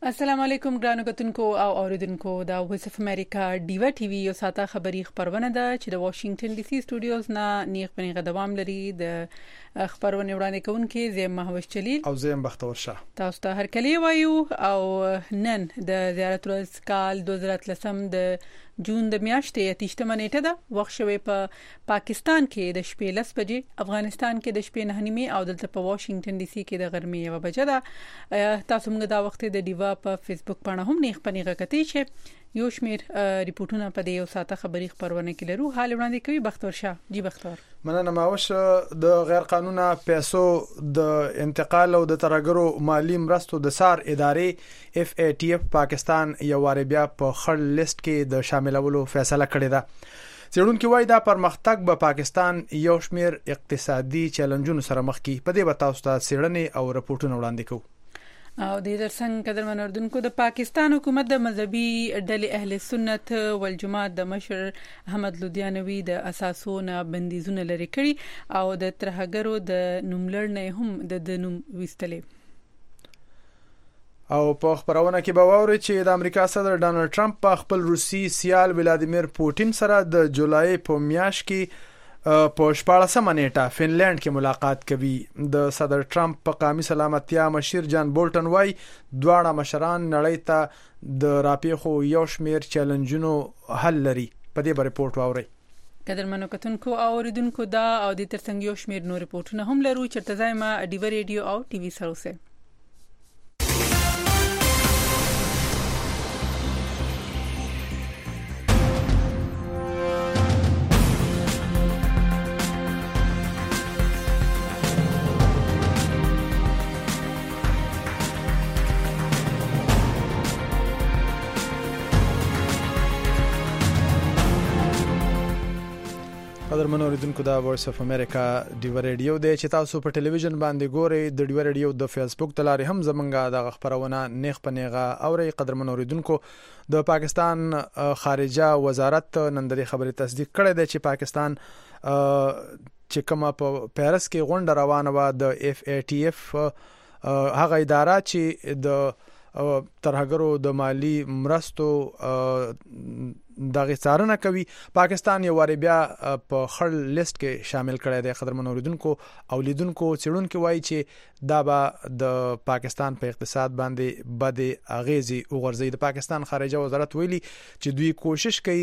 السلام علیکم ګرانو کتونکو او اوریدونکو دا وایس اف امریکا ډیوا ټي وی یو ساته خبری خبرونه ده چې د واشنگټن ډي سي سټوډیوز نه نیغ پنیغه دوام لري د خبرونه وړاندې کوونکې زم محوش چلیل او زم بختور شاه تاسو ته هر کلی وایو او نن د زیارت ورځ کال 2013 د جون د میاشتې 28 نیټه ده وخت شوی په پاکستان کې د شپې 10 بجې افغانستان کې د شپې 9 نیمه او دلته په واشنگټن ډي سي کې د غرمې 1 بجې ده تاسو موږ دا وخت د ډیوا په فیسبوک باندې هم نیغ پنیغه کتی چې یو شمیر ریپورتونه په دې یو ساته خبری خبرونه کې لرو حال وړاندې کوي بختور شاه جی بختور مننه ماوش د غیر قانونه پیسو د انتقال او د ترګرو مالی مرستو د سار ادارې FATF پاکستان یو واره بیا په خړ لیست کې د شاملولو فیصله کړې ده څېړونکو وايي دا پرمختګ به پاکستان یو شمیر اقتصادي چیلنجونو سره مخ کی په دې به تاسو ته څېړنې او رپورټونه وړاندې کوو او د درسنګ قدرمن اردوونکو د پاکستان حکومت د مذهبي ډلې اهل سنت والجماعت د مشر احمد لودیانوي د اساسونه بندیزونه لري کړي او د ترهګرو د نوملړنې هم د نوم وستلې او په خبرونه کې به ووري چې د امریکا صدر ډانلډ ټرمپ په خپل روسي سیال ولادیمیر پوتین سره د جولای په میاشت کې په 14 نیټه فنلند کې ملاقات کوي د صدر ټرمپ په قومي سلامتیا مشیر جان بولټن وايي دواړه مشران نړۍ ته د راپیخو یو شمیر چیلنجونو حل لري په دې رپورت واوري قدرمنو کتونکو او اوریدونکو دا او د ترڅنګ یو شمیر نور رپورټونه هم لرو چې تزایمه ډیو ریډیو او ټي وي سره اوسه قدرمن اوریدونکو دا وایس اف امریکا ډیو ریډیو د چې تاسو په ټلویزیون باندې ګورئ د ډیو ریډیو د فیسبوک تلاري هم زمونږه د خبرونه نیغ پنیغه اوري قدرمن اوریدونکو د پاکستان خارجه وزارت نن د خبرې تصدیق کړې ده چې پاکستان چې کومه په پیرس کې غونډه روانه و د FATF هغه اداره چې د ترهګرو د مالی مرستو دغه څارنه کوي پاکستان یو واره بیا په خړ لیست کې شامل کړی دی قدرمن اوریدونکو او لیدونکو څېړونکو وایي چې دا به د پاکستان په اقتصاد باندې بد اغیزي وګرځي د پاکستان خارجه وزارت ویلي چې دوی کوشش کوي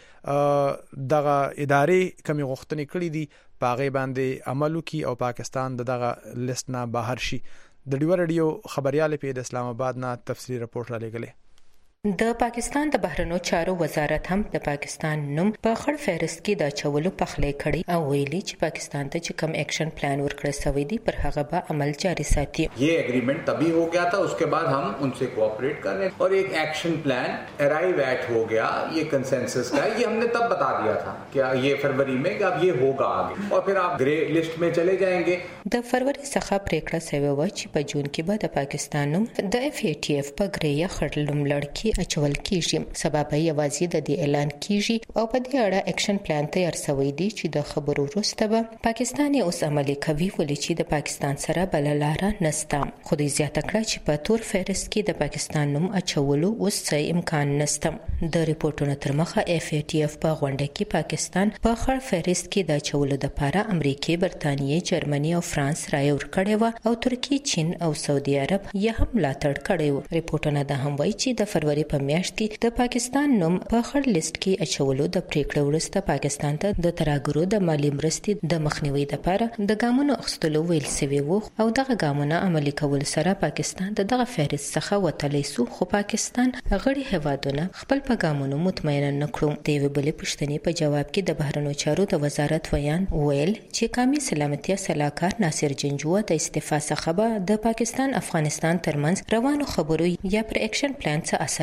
چې دغه ادارې کمی غوښتنې کړې دي په هغه باندې عمل وکړي او پاکستان دغه لیست نه بهر شي د ډیو ریډیو خبريال په اسلام آباد نه تفصیلی رپورت را لګلې د پاکستان د بهرنیو چارو وزارت هم د پاکستان نوم په خړ فهرست کې د چولو پخلې کړي او ویلي چې پاکستان ته چې کوم ایکشن پلان ورکړی سوی دی پر هغه به عمل جاری ساتي یہ एग्रीमेंट तभी हो गया था उसके बाद हम उनसे कोऑपरेट कर रहे हैं और एक एक्शन प्लान अराइव एट हो गया ये कंसेंसस का ये हमने तब बता दिया था कि ये फरवरी में कि अब ये होगा आगे और फिर आप ग्रे लिस्ट में चले जाएंगे د فروری څخه پریکړه شوې و چې په جون کې به د پاکستان نوم د FATF په ګریه خړلوم لړ اچول کیږي سبب یوازې د دې اعلان کیږي او په دې اړه اکشن پلان تیار شوی دی چې د خبرو وروسته به پاکستان اوس عملي کوي ولې چې د پاکستان سره بل لار نشته خو دې زیاته کړه چې په تور فهرست کې د پاکستان نوم اچولو اوس څه امکان نشته د ریپورتونو تر مخه FATF په غونډه کې پاکستان په خړ فهرست کې د اچولو لپاره امریکا برتانیې جرمني او فرانس رایه ورکړې و او ترکیه چین او سعودي عرب یې هم ملاتړ کړی و ریپورتونه دا هم وایي چې د فروری په میاشت کې د پاکستان نوم په خړ لیست کې اچولو د پریکړې وروسته پاکستان ته د ترهګرو د مالی مرستې د مخنیوي لپاره د ګامونو اخیستلو ویل شوی وو او دغه ګامونه عملي کول سره پاکستان دغه فهرست څخه وتلی سو خو پاکستان غړي هوادونه خپل په ګامونو مطمئن نه کړو د یوې بلې پوښتنې په جواب کې د بهرنیو چارو د وزارت ویان ویل چې قومي سلامتیا صلاحکار ناصر جنجو د استعفا څخه د پاکستان افغانستان ترمنځ روانو خبرو یا پر اکشن پلان څخه اثر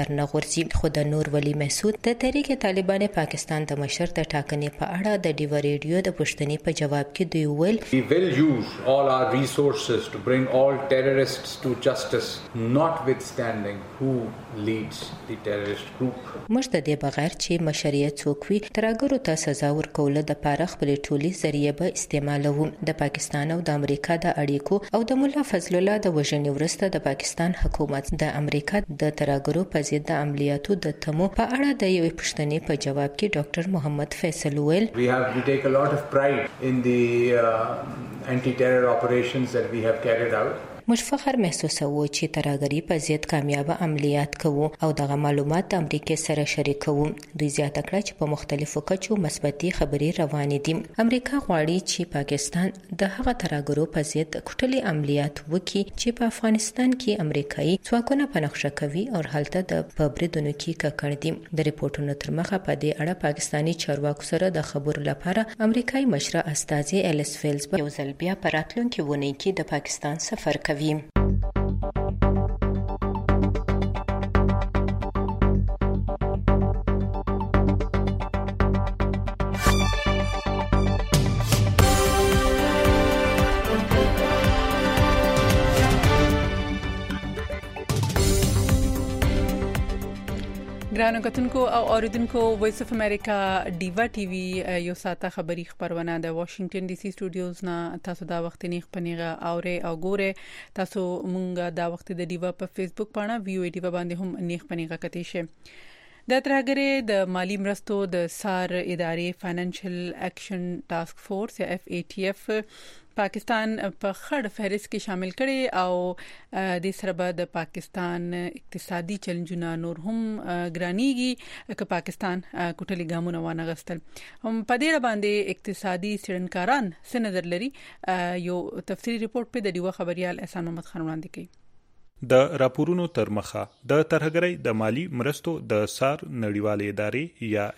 سر نه غورځي. خو د نور ولی محسود د تحریک طالبان پاکستان د مشر د ټاکنې په اړه د ډیو ریډیو د پوښتنې په جواب کې دوی ویل We will use all our resources to bring all terrorists to justice, notwithstanding who leads the terrorist group. موږ د دې بغیر چې مشریت څوک وي ترګرو ته سزا ورکول د پاره خپل ټولي ذریعہ به استعمالوم. د پاکستان او د امریکا د اړیکو او د مولا فضل الله د وژنې ورسته د پاکستان حکومت د امریکا د ترګرو په ضد د عملیاتو د تمو په اړه د یوې پوښتنې په جواب کې ډاکټر محمد فیصل ویل We take a lot of pride in the anti-terror operations that we have carried out. موږ فخر محسوسوو چې ترهګري په ضد کامیاب عملیات کوو او دغه معلومات د امریکا سره شریکوو. دوی زیاته کړه چې په مختلفو کچو مثبتي خبرې روانې دي. امریکا غواړي چې پاکستان د هغه ترهګرو په ضد کوټلي عملیات وکړي چې په افغانستان کې امریکایي ځواکونه پنځه کوي او هلته د پبریدونو کې ککړ دي. د ریپورتونو تر مخه په دې اړه پاکستاني چارواکو سره د خبرو لپاره امریکایي مشره استاذي الیس فیلز یو ځل بیا په راتلونکي ونې کې د پاکستان سفر کوي. ګرانو کتونکو او اوریدونکو وایس اف امریکا ډیوا ټي وي یو ساته خبری خبرونه د واشنگټن ډي سي سټوډیوز نه تاسو دا وخت نه خپنیغه اوري او ګوره تاسو مونږه دا وخت د ډیوا په فیسبوک باندې ویو ډیوا باندې هم نه خپنیغه کتی شي. د ترهګرۍ د مالی مرستو د سار ادارې فاینانشل اکشن ټاسک فورس یا FATF پاکستان په خړ فهرست کې شامل کړي او د سره د پاکستان اقتصادي چیلنجونه نور هم ګرانیږي چې پاکستان کوټلي ګامونه وانه غستل. هم په دې باندې اقتصادي سړنکاران څه نظر لري یو تفصیلی ریپورت په د ډیوا خبريال احسان محمد خان وړاندې کوي. د راپورونو تر مخه د ترهګرۍ د مالی مرستو د سار نړیوالې ادارې یا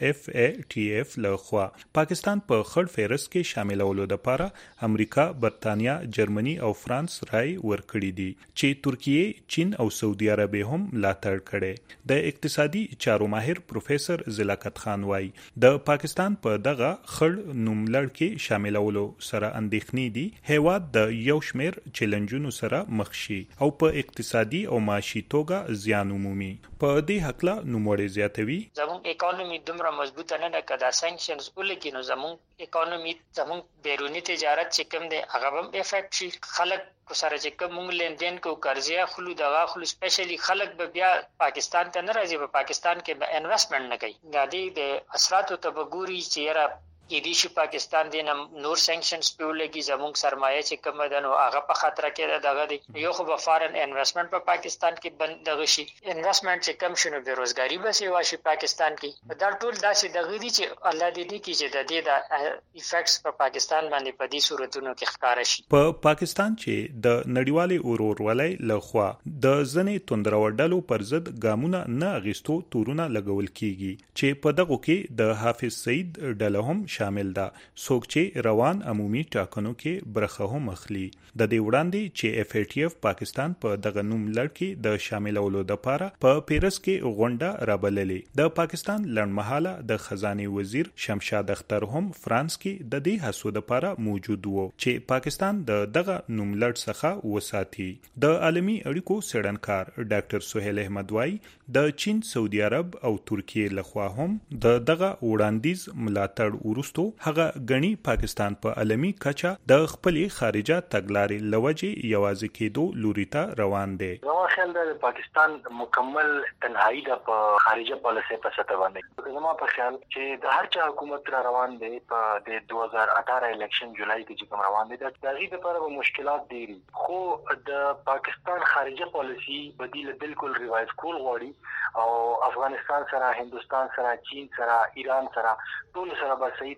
FATF لخوا پاکستان په خړ فهرست کې شاملولو لپاره امریکا، برتانیا، جرمني او فرانس رائے ورکړي دي چې ترکیه، چین او سعودي عربستان هم ملاتړ کړي. د اقتصادي چارو ماهر پروفیسور زلاکت خان وايي د پاکستان په دغه خړ نوملړ کې شاملولو سره اندېښنې دي هیواد د یو شمېر چیلنجونو سره مخ شي او په اقتصادي او معاشي توګه زیان عمومي. په دې حقله نوموړی زیاتوي زموږ اکانومي دومره مضبوطه نه ده کدا سانکشنز ولګي نو زموږ اکانومي زموږ بیرونی تجارت چې کوم دی هغه هم افیکټ شي. خلک سره چې کوم موږ لندین کو قرضیا خلو دغه خلو سپیشلی خلک به بیا پاکستان ته نه راځي، په پاکستان کې به انویسټمنټ نه کوي. دا د اثراتو ته وګوري چې را کې دي چې پاکستان دین نور سانکشنز په لګي زموږ سرمایه چې کوم ده نو هغه په خطر کې دغه دی. یو خو به فارن انویسټمنټ په پاکستان کې بند دغه شي، انویسټمنټ چې کم شنو بیروزګاری به سي واشي پاکستان کې. دا ټول داسې دغه دي چې الله دې کې چې د دې د افیکټس په پاکستان باندې په دې صورتونو کې ښکار شي. په پاکستان چې د نړیوالې اورورولۍ لخوا د ځنې توندروړډلو پر ضد ګامونه نه اغیستو تورونه لګول کیږي چې په دغه کې د حافظ سعید ډله هم شامل ده، څوک چې روان عمومي ټاکنو کې برخه هم اخلي. د دې وړاندې چې FATF پاکستان په دغه نوم لړ کې د شاملولو لپاره په پیرس کې غونډه رابللې. د پاکستان لړمحاله د خزانه وزیر شمشاد اختر هم فرانس کې د دې هڅو لپاره موجود وو چې پاکستان د دغه نوم لړ څخه وساتي. د عالمي اړیکو سړنکار ډاکټر سہیل احمد وايي د چین، سعودي عرب او ترکیه لخوا هم د دغه وړاندیز ملاتړ ورستو هغه غني پاکستان په عالمي کچه د خپل خارجه تګلارې لوجه یوازې کېدو لوري ته روان دي. نو خیال د پاکستان مکمل تنهایی د خارجه پالیسي په سطح باندې زما په خیال چې د هر چا حکومت را روان دي په د 2018 الیکشن جولای کې چې کوم روان دي د غي لپاره مشکلات دي، خو د پاکستان خارجه پالیسي بدیل بالکل ریوایز کول غواړي او افغانستان سره، هندستان سره، چین سره، ایران سره ټول سره به صحیح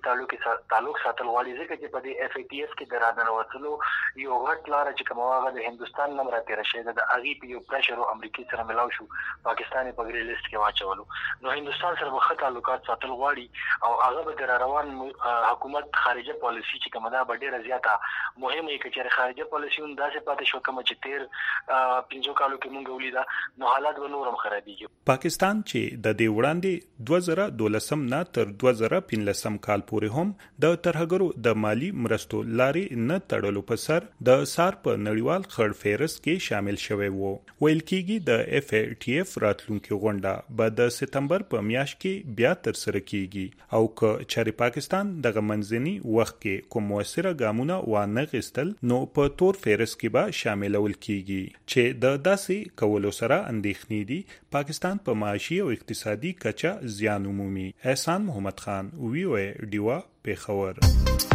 تعلق ساتل غواړي ځکه چې په دې اف ای ټی اف کې درانه وصلو یو غټ لار چې کومه د هندستان نمبر تیر شي د اغي په یو پریشر او امریکای سره ملاو شو پاکستان په ګری لیست کې واچولو نو هندستان سره وخت تعلقات ساتل غواړي او هغه به روان حکومت خارجه پالیسی چې کومه دا ډیره زیاته مهمه کې چې خارجه پالیسی هم داسې پاتې شو کوم چې تیر 5 کالو کې مونږ ولیدا نو حالات به نورم خرابېږي. پاکستان چې د دې وړاندې 2012 نه تر 2015 کال پورې هم د ترهګرو د مالی مرستو لارې نه تړلو په سر د سار په نړیوال خړ فهرست کې شامل شوی وو. ویل کېږي د اف ای ټی اف راتلونکو غونډه به د سپتمبر په میاشت کې بیا تر سره کیږي او که چېرې پاکستان دغه منځني وخت کې کوم موثره ګامونه وانه غستل نو په تور فهرست کې به شاملول کیږي چې د داسې کولو سره اندېښنې دي پاکستان په معاشي او اقتصادي کچه زیان عمومي. احسان محمد خان وی او ډیوا پیښور.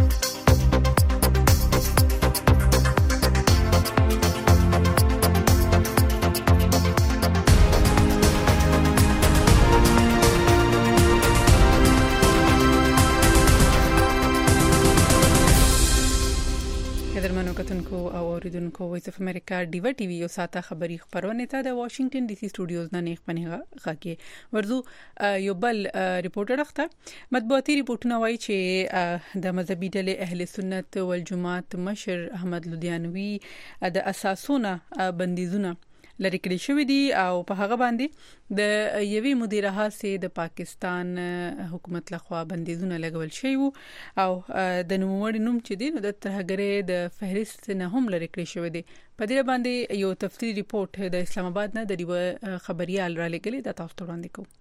کتونکو او اوریدونکو وایس اف امریکا ډیوا ټي وی یو ساته خبری خبرونه ته د واشنگټن ډي سي سټوډیوز نه نیخ پنهغه غاګي ورزو یو بل ریپورټر اخته مطبوعاتي ریپورتونه وایي چې د مذهبي ډلې اهل سنت والجماعت مشر احمد لودیانوي د اساسونه بندیزونه لری کړی شوې دي او په هغه باندې د یوې مدیره سي د پاکستان حکومت لخوا بندیزونه لګول شوی او د نوموړي نوم چې دی نو د ترهګرۍ د فهرست نه هم لری کړی شوی دی. په دې باندې یو تفصیلي ریپورت د اسلام آباد نه د خبريال را لګلې د تاسو ته وړاندې کوم.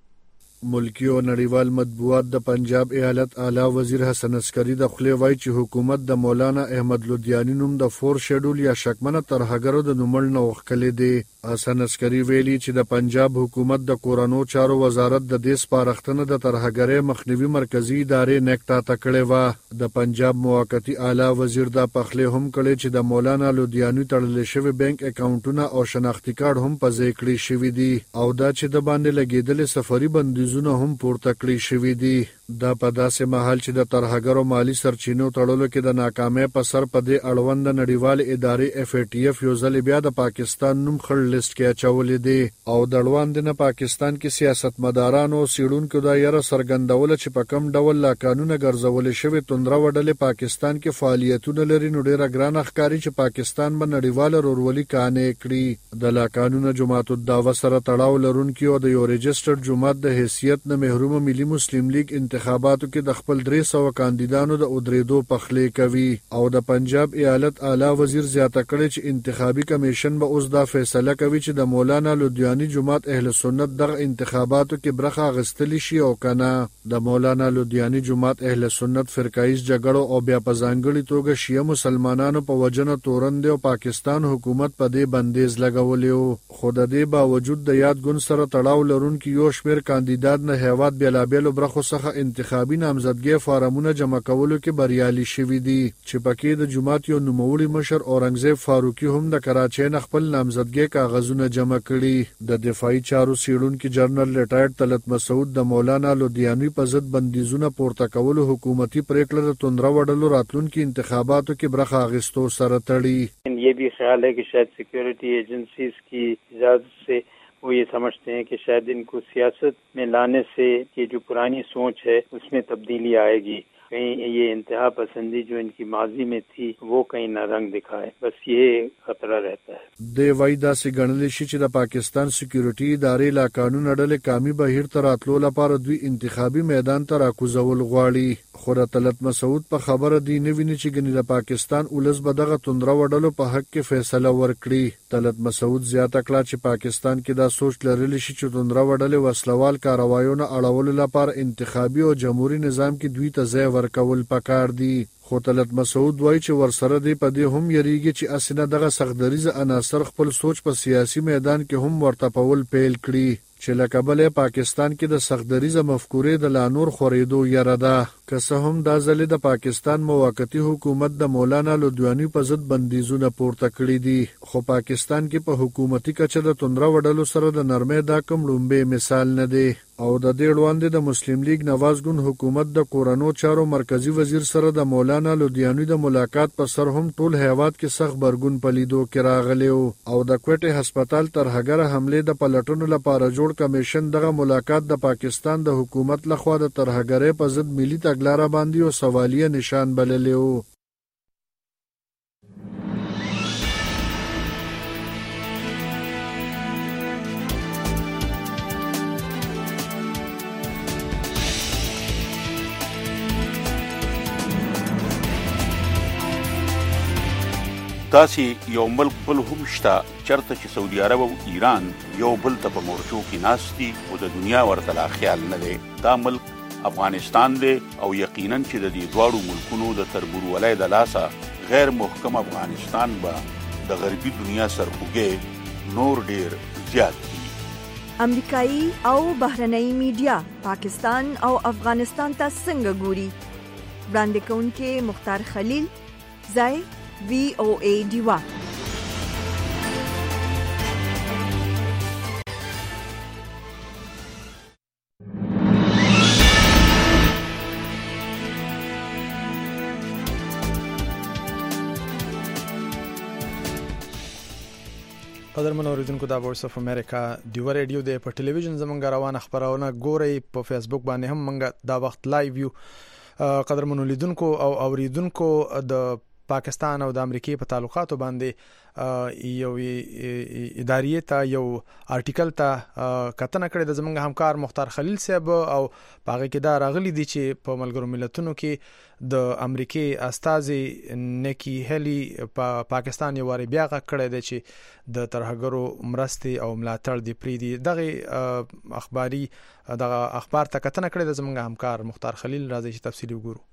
ملکی او نړیوال مطبوعات د پنجاب ایالت اعلی وزیر حسن عسکری د خلی وای چې حکومت د مولانا احمد لودیانی نوم د فور شیډول یا شکمنه ترهګرو د نومل نه وکړل دي. حسن عسکری ویلي چې د پنجاب حکومت د کورونو چارو وزارت د دې سپارښتنه د ترهګرۍ مخنیوي مرکزی ادارې نکتا تکړه و. د پنجاب موقتی اعلی وزیر د پخلی هم کړي چې د مولانا لودیانی تړل شوی بانک اکاونټونه او شناختی کارت هم په ځای کړی شوی دي او دا چې د باندې لګیدل سفری بندیز زونه هم پورته کړی شوی دي. دا په داسې محل چې د ترهګرو مالی سرچینو تړلو کې د ناکامۍ په سر په دې اړوند نړیوال ادارې اف ای ټی اف یو ځل بیا د پاکستان نوم خړ لیست کې اچولې دي او د اړوند نه پاکستان کې سیاستمدارانو سیړونکو د یاره سرګندول چې په کم ډول لا قانون ګرځول شوی توندره وډلې پاکستان کې فعالیتونه لري نو ډیره ګران ښکاری چې پاکستان به نړیوال رورولي کانې کړی. د لا قانون جماعت الدعوه سره تړاو لرونکي او د یو رجسترډ جماعت د حیثیت نه محروم ملي مسلم لیگ انتخاباتو کې د خپل 300 کاندیدانو د ادریدو پخلی کوي او د پنجاب ایالت اعلی وزیر زیاته کړی چې انتخابي کمیشن به اوس دا فیصله کوي چې د مولانا لودیانی جماعت اهل سنت دغه انتخاباتو کې برخه اخیستل شي او کنه. د مولانا لودیانی جماعت اهل سنت فرقایز جګړو او بیا په ځانګړي توګه شیعه مسلمانانو په وجنه تورند او پاکستان حکومت په دې بندیز لګولیو خو د دې باوجود د یاد ګوند سره تړاو لرونکي یو شمېر کاندیدات نه هیواد بیلابیلو برخو څخه انتخابي نامزدګي فارمونه جمع کولو کې بریالي شوي دي چې پکې د جماعت یو نوموړي مشر اورنګزیب فاروقي هم د کراچۍ نه خپل نامزدګي کاغذونه جمع کړي. د دفاعي چارو سیړونکي جنرال لیټایرډ طلعت مسعود د مولانا لودیانی په ضد بندیزونه پورته کولو حکومتي پریکړه د توندره وډلو راتلونکي انتخاباتو کې برخه اخیستو سره تړي. یہ بھی خیال ہے کہ شاید سیکیورٹی ایجنسیز کی اجازت سے وہ یہ سمجھتے ہیں کہ شاید ان کو سیاست میں لانے سے یہ جو پرانی سوچ ہے اس میں تبدیلی آئے گی. کہیں یہ انتہا پسندی جو ان کی ماضی میں تھی وہ کہیں نہ رنگ دکھائے بس یہ خطرہ رہتا ہے. د وایدا سي ګڼل شي چې د پاکستان سکیورټي ادارې لا قانون اډلې کامي بهیر تر اتلو لپاره دوی انتخابي میدان ته راکوزول غواړي. خو د طلعت مسعود په خبره دی نه ویني چې ګنې د پاکستان ولس به دغه توندره وډلو په حق کې فیصله ورکړي. طلعت مسعود زیاته کړه چې پاکستان کې دا سوچ لرلی شي چې توندره وډلې وسلوال کاروایونه اړولو لپاره انتخابي او جمهوریت نظام کې دوی ته ځای ورکول پکار دي. خو طلعت مسعود وایي چې ورسره دی په دې هم یریږي چې اسنه دغه سختدریزه عناصر خپل سوچ په سیاسي میدان کې هم ورته پول پیل کړي چې لکه بلې پاکستان کې د سختدریزه مفکورې د لانور خورېدو یره ده. که څه هم دا ځلې د پاکستان موقتی حکومت د مولانا لودیانی په ضد بندیزونه پورته کړي دي خو پاکستان کې په حکومتي کچه د توندره وډلو سره د نرمۍ دا کوم لومبه مثال نه دی او د دې وړاندې د مسلم لیگ نواز ګوند حکومت د کورونو چارو مرکزی وزیر سره د مولانا لودیانوی د ملاقات پر سر هم ټول هیواد کې سخت برګون پلیدو کې راغلی او د کوټه هسپتال تر هغه حمله د پلټونو لپاره جوړ کمیشن دغه ملاقات د پاکستان د حکومت لخوا د ترهګرۍ په ضد ملي تګلارې باندې او سوالیه نشان بللی و. تاسې یو ملک بل هم شته چرته چې سعودي عرب او ایران یو بل ته په مورچو کې ناست دي او د دنیا ورته لا خیال نه دی. دا ملک افغانستان دی او یقینا چې د دې دواړو ملکونو د تربورولۍ د لاسه غیر محکم افغانستان به د غربي دنیا سرخوږی نور ډیر زیات دي. امریکایي او بهرنۍ میډیا پاکستان او افغانستان ته څنګه ګوري؟ وړاندې کوونکې مختار خلیل، ځای VOA دیوا. قدرمن اوریدونکو دا وایس اف امریکا دیو ریډیو د په ټلویزیون زمونږ روانه خبرونه ګورئ، په فیسبوک باندې هم مونږ دا وخت لایو یو. قدرمن اوریدونکو او اوریدونکو د پاکستان او د امریکای په تعلقاتو باندې یو ادارې ته یو آرټیکل ته کتنه کړې د زمونږ همکار مختار خلیل صاحب او هغه کې دا راغلي دي چې په ملګرو ملتونو کې د امریکای استازي نکی هلی په پاکستان یو واری بیا کړی دی چې د ترهګرو مرستې او ملاتړ دی پریدي. دغه اخباري دغه اخبار ته کتنه کړې د زمونږ همکار مختار خلیل. راځي چې تفصیلی وګورو.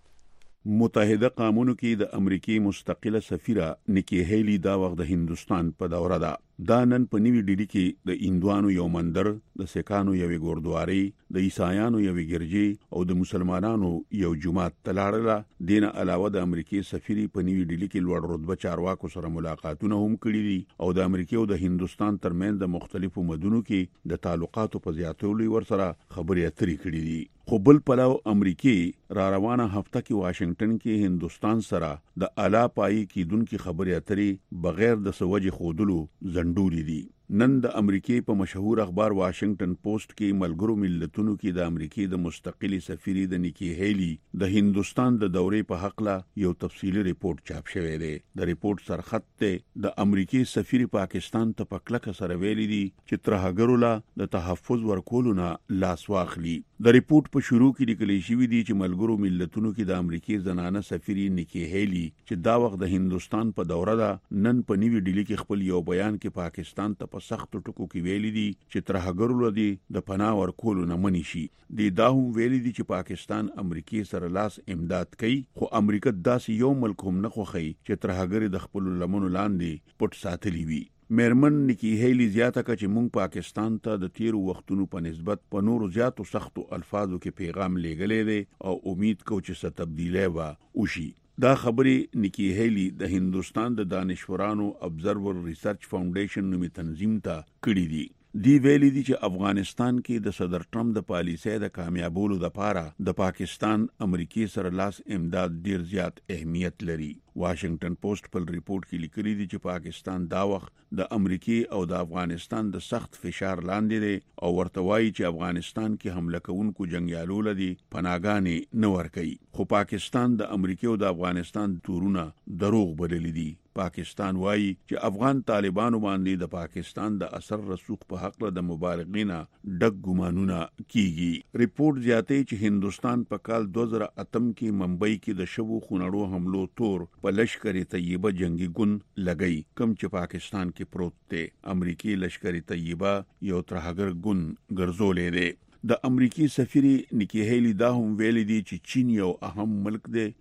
متحده قامونو کې د امریکای مستقله سفیره نکی هیلی دا وخت د هندستان په دوره ده. دا نن په نیوی ډیلی کې د اندوانو یو مندر، د سکانو یو ګوردواري، د عیسایانو یو ګرجی او د مسلمانانو یو جماعت تلاړله. دینه علاوه د امریکای سفیری په نیوی ډیلی کې لوړ رتبه چارواکو سره ملاقاتونه هم کړي دي او د امریکای او د هندستان ترمنځ د مختلفو مدنونو کې د تعلقاتو په زیاتولو ورسره خبرې اترې کړي دي. خو بل پلاو امریکای را روانه هفته کې واشنگټن کې هندستان سره د اعلی پای کېدونکو خبرې اترې بغیر د سوجي خودلو زندوري دي. نن د امریکای په مشهور اخبار واشنگټن پوسټ کې ملګرو ملتونو کې د امریکای د مستقلی سفیری د نکی هیلی د هندستان د دورې په حق لا یو تفصیلی ریپورت چاپ شوی دی. د ریپورت سرخط ته د امریکای سفیر پاکستان ته په کلکه سره ویلي دي چې ترهګرو لا د تحفظ ورکولو نه لاس واخلي. د ریپورت په شروع کې لیکل شوی دی چې ملګرو ملتونو کې د امریکای زنانه سفیری نکی هیلی چې دا وخت د هندستان په دوره ده، نن په نیوی ډیلی کې خپل یو بیان کې پاکستان ته سخت ټکو کې ویلي دي چې ترهګرو لدی د پناه ورکولو نه منی شي. دا هم ویلي دي چې پاکستان امریکای سره لاس امداد کوي، خو امریکا داسې یو ملک هم نه خوخي چې ترهګری د خپل لمنو لاندې پټ ساتلی وي. میرمن نکی هیلی زیاته کړه چې مونږ پاکستان ته د تیرو وختونو په نسبت په نورو زیاتو سختو الفاظو کې پیغام لېږلی دی او امید کو چې څه تبدیلی به وشي. دا خبري نکی هیلی د هندستان د دانشورانو ابزرور ریسرچ فاونډیشن نومي تنظیم ته کړي دي. دی ویلي دي چې افغانستان کې د صدر ټرمپ د پالیسۍ د کامیابولو لپاره د پاکستان امریکای سره لاس امداد ډیر زیات اهمیت لري. واشنگټن پوسټ په ریپورت کې لیکلي دي چې پاکستان دا وخت د امریکای او د افغانستان د سخت فشار لاندې دی او ورته وایي چې افغانستان کې حمله کوونکو جنگیالو لدی پناهګانې نه ورکوي. خو پاکستان د امریکای او د افغانستان تورونه دروغ بللي دي. پاکستان وایي چې افغان طالبانو باندې د پاکستان د اثر رسوخ په حق له مبالغینه ډک ګمانونه کیږي. ریپورت زیاتوي چې هندستان په کال 2008 کې ممبئی کې د شوو خونړو حملو تور په لشکر طیبه جنگي ګوند لګئی کم چې پاکستان کې پروت دی. امریکای لشکر طیبه یو ترهګر ګوند ګرځولې دی. د امریکای سفیر نکی هیلی دا هم ویلي دي چې چین یو اهم ملک دی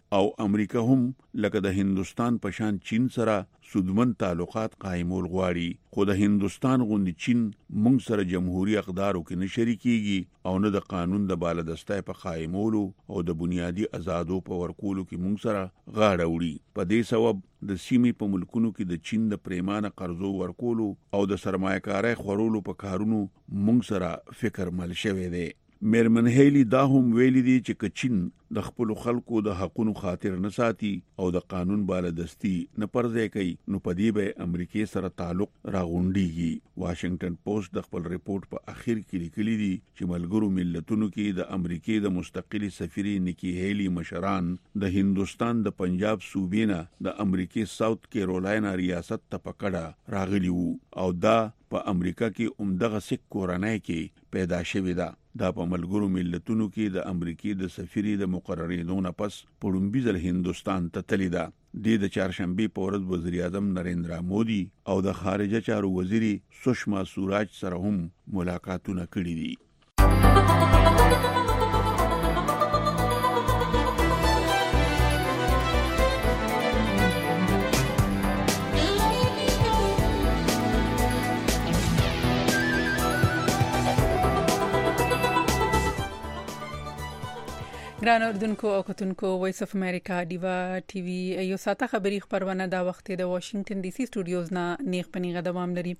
او امریکا هم لکه د هندستان په شان چین سره سودمن تعلقات قائمول غواړي، خو د هندستان غوندي چین موږ سره جمهوریت اقدارو کې نه شریکيږي او نه د قانون د بالادستۍ په قائمولو او د بنیادی آزادو په ورکولو کې موږ سره غاړه وړي. په دې سبب د سیمې په ملکونو کې د چین د پریمانه قرضو ورکولو او د سرمایه‌کارۍ خورولو په کارونو موږ سره فکر مل شوی دی. میرمن هیلی دا هم ویلي دي چې چین د خپل خلکو د حقوقو خاطر نه ساتي او د قانون بالادستی نه پرځای کوي، نو په دې به امریکای سره تعلق راغونډيږي. واشنگټن پوسټ د خپل ریپورت په اخر کې لیکلي دي چې ملګرو ملتونو کې د امریکای د مستقلی سفیري نیکی هیلی مشران د هندستان د پنجاب صوبې نه د امریکای ساوث کیرولاینا ریاست ته پکړه راغلی وو او دا په امریکا کې عمدغه سک کورنۍ کې پیدا شوې ده. دا په ملګرو ملتونو کې د امریکای د سفیري د مقرریدو نه پس پړومبي ځل هندستان ته تللی ده. د چهارشنبه په ورځ وزیر اعظم نریندرا مودي او د خارجه چارو وزیری سشما سوراج سره هم ملاقاتونه کړي دي. ګران اردوونکو او کتونکو وایس اف امریکا دیوا ټي وي یو ساته خبری خبرونه دا وخت د واشنگټن ډي سي سټوډیوز نه نیغ پنیغه دوام لري.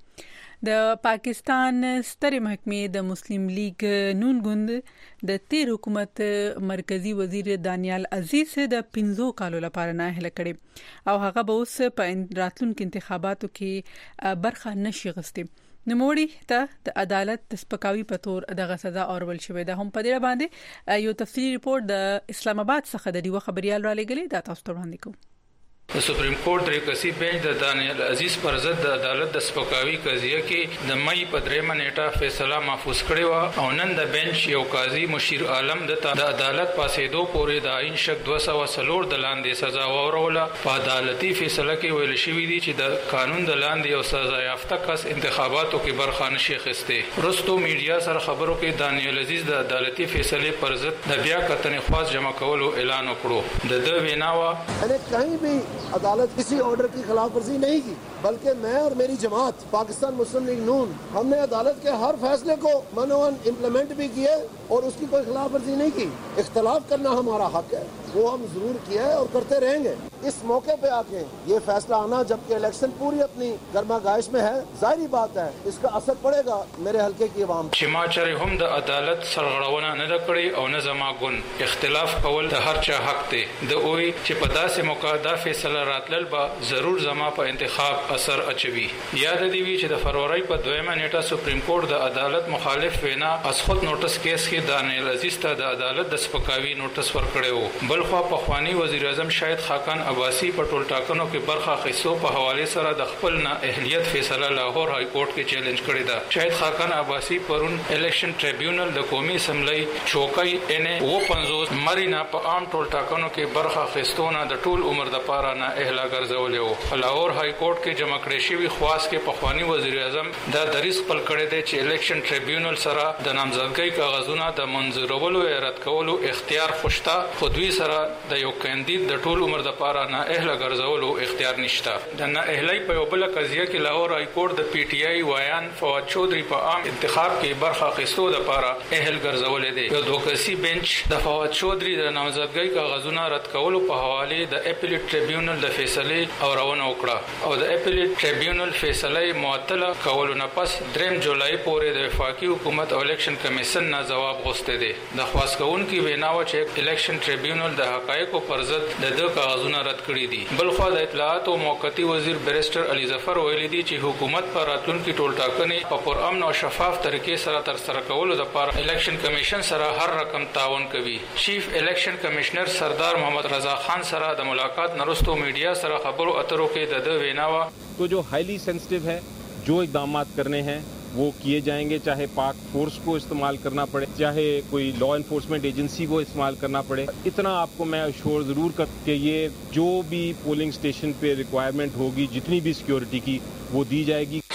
د پاکستان ستر محکمې د مسلم لیگ نون ګوند د تیر حکومت مرکزی وزیر دانیال عزیز د 15 کالو لپاره نه هله کړي او هغه به اوس په راتلونکو انتخاباتو کې برخه نشي غوښتي. نموړي ته د عدالت د سپکاوي په تور دغه سزا اورول شوې ده. هم په دې باندې یو تفصیلي ریپورت د اسلام آباد څخه د دیو خبريال را لګلې دا تاسو ته وړاندې کوم. د سپریم کورټ ریکسی بنچ د دانیال عزیز پر ضد د عدالت د سپکاوي قضیه کې د مئی په 3 نیټه فیصله محفوظ کړی و او نن د بنچ یو قاضي مشیر عالم د عدالت پاسېدو پورې د عین شک 204 د لاندې سزا وروله. په عدالتي فیصله کې ویل شوی دی چې د قانون د لاندې یو سزا یافته کس انتخاباتو کې برخه نشي اخیسته. رستو میډیا سره خبرو کې دانیال عزیز د عدالتي فیصله پر ضد د بیا کتنې خواص جمع کولو اعلان وکړو. د ویناوا کہیں بھی عدالت کسی آرڈر کی خلاف ورزی نہیں کی، بلکہ میں اور میری جماعت پاکستان مسلم لیگ نون ہم نے عدالت کے ہر فیصلے کو منوان امپلیمنٹ بھی کیے اور اس کی کوئی خلاف ورزی نہیں کی. اختلاف کرنا ہمارا حق ہے، وہ ہم ضرور کیا ہے اور کرتے رہیں گے. اس موقع پہ آ کے یہ فیصلہ آنا جبکہ الیکشن پوری اپنی گرما گائش میں ہے، ظاہری بات ہے اس کا اثر پڑے گا میرے حلقے کی عوام. شما چرې هم د عدالت سرغړونه نه کړې او نه زما ګون. اختلاف کول د هر چا حق دی. د اوی چې په داسې موقع دا فیصله راتلل به ضرور زما په انتخاب اثر اچوي. یاد دی وی چې د فروری په 2 نیټه سپریم کورټ د عدالت مخالف وینا از خود نوټس کیس کې دانیال عزیز ته د عدالت د سپکاوي نوټس ورکړیو. بلخوا په خوانی وزیر اعظم شاهد خاقان عباسی په ټول ټاکنو کې برخه اخیستو په حواله سره د خپل نه اهلیت فیصله لاهور های کورټ کې چیلنج کړی دا. شاهد خاقان عباسی پرون الیکشن ټریبیونل د قومي اسمبلی چوکۍ ان و 50 مرینا په عام ټول ټاکنو کې برخه اخیستونه د ټول عمر د پاره نه اهلا ګرځولیو. لاهور های کورټ کې جمع کړی شوی خواص کې په خوانی وزیر اعظم دا دریس خپل کړی دی چې الیکشن ټریبیونل سره د نامزدګۍ کاغذونه د منظورولو یا رد کولو اختیار خوشتا، خو دوی سره د یو کاندید د ټول عمر د پاره نه اهل ګرځولو اختیار نشته. د نه اهلي په یو بل قضیه کې لاهور های کورټ د پی ټی آی وایان فواد چودري په عام انتخاب کې برخه اخیستو د پاره اهل ګرځولې دي. یو دوکسي بنچ د فواد چودري د نامزدګۍ کاغذونه رد کولو په حواله د اپیلیټ ټریبیونل د فیصله اورونه وکړه او د اپیلیټ ټریبیونل فیصله معطله کولو نه پس 3 جولای پورې د وفاقي حکومت او الیکشن کمیشن نه جواب غوښته دي. د خواستګون کې ویناو چې الیکشن ټریبیونل د حقایقو پر ضد د کاغذونه رد کړی دي. بلخوا د اطلاعات او موقتی وزیر بیرسټر علي ظفر ویلي دي چې حکومت پر راتلونکي ټول ټاکنې په پرامن او شفاف طریقې سره تر سره کولو لپاره الیکشن کمیشن سره هر رقم تعاون کوي. چیف الیکشن کمشنر سردار محمد رضا خان سره د ملاقات نرستو میډیا سره خبرو اترو کې د ویناوا تو جو highly sensitive है जो इकदाम करने हैं वो किए जाएंगे, चाहे पाक फोर्स को इस्तेमाल करना पड़े, चाहे कोई लॉ एनफोर्समेंट एजेंसी को इस्तेमाल करना पड़े. इतना आपको मैं अश्योर ज़रूर कर कि ये जो भी पोलिंग स्टेशन पे रिक्वायरमेंट होगी जितनी भी सिक्योरिटी की वो दी जाएगी.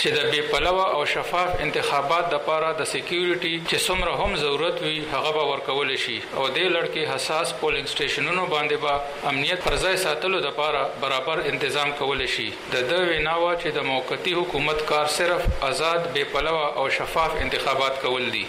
چې د بې پلوه او شفاف انتخابات لپاره د سکیورټي چې څومره هم ضرورت وي هغه به ورکول شي او د لړ کې حساس پولینګ سټیشنونو باندې به امنیت پر ځای ساتلو لپاره برابر تنظیم کول شي. د ویناوه چې د موقتی حکومت کار صرف آزاد بې پلوه او شفاف انتخابات کول دي.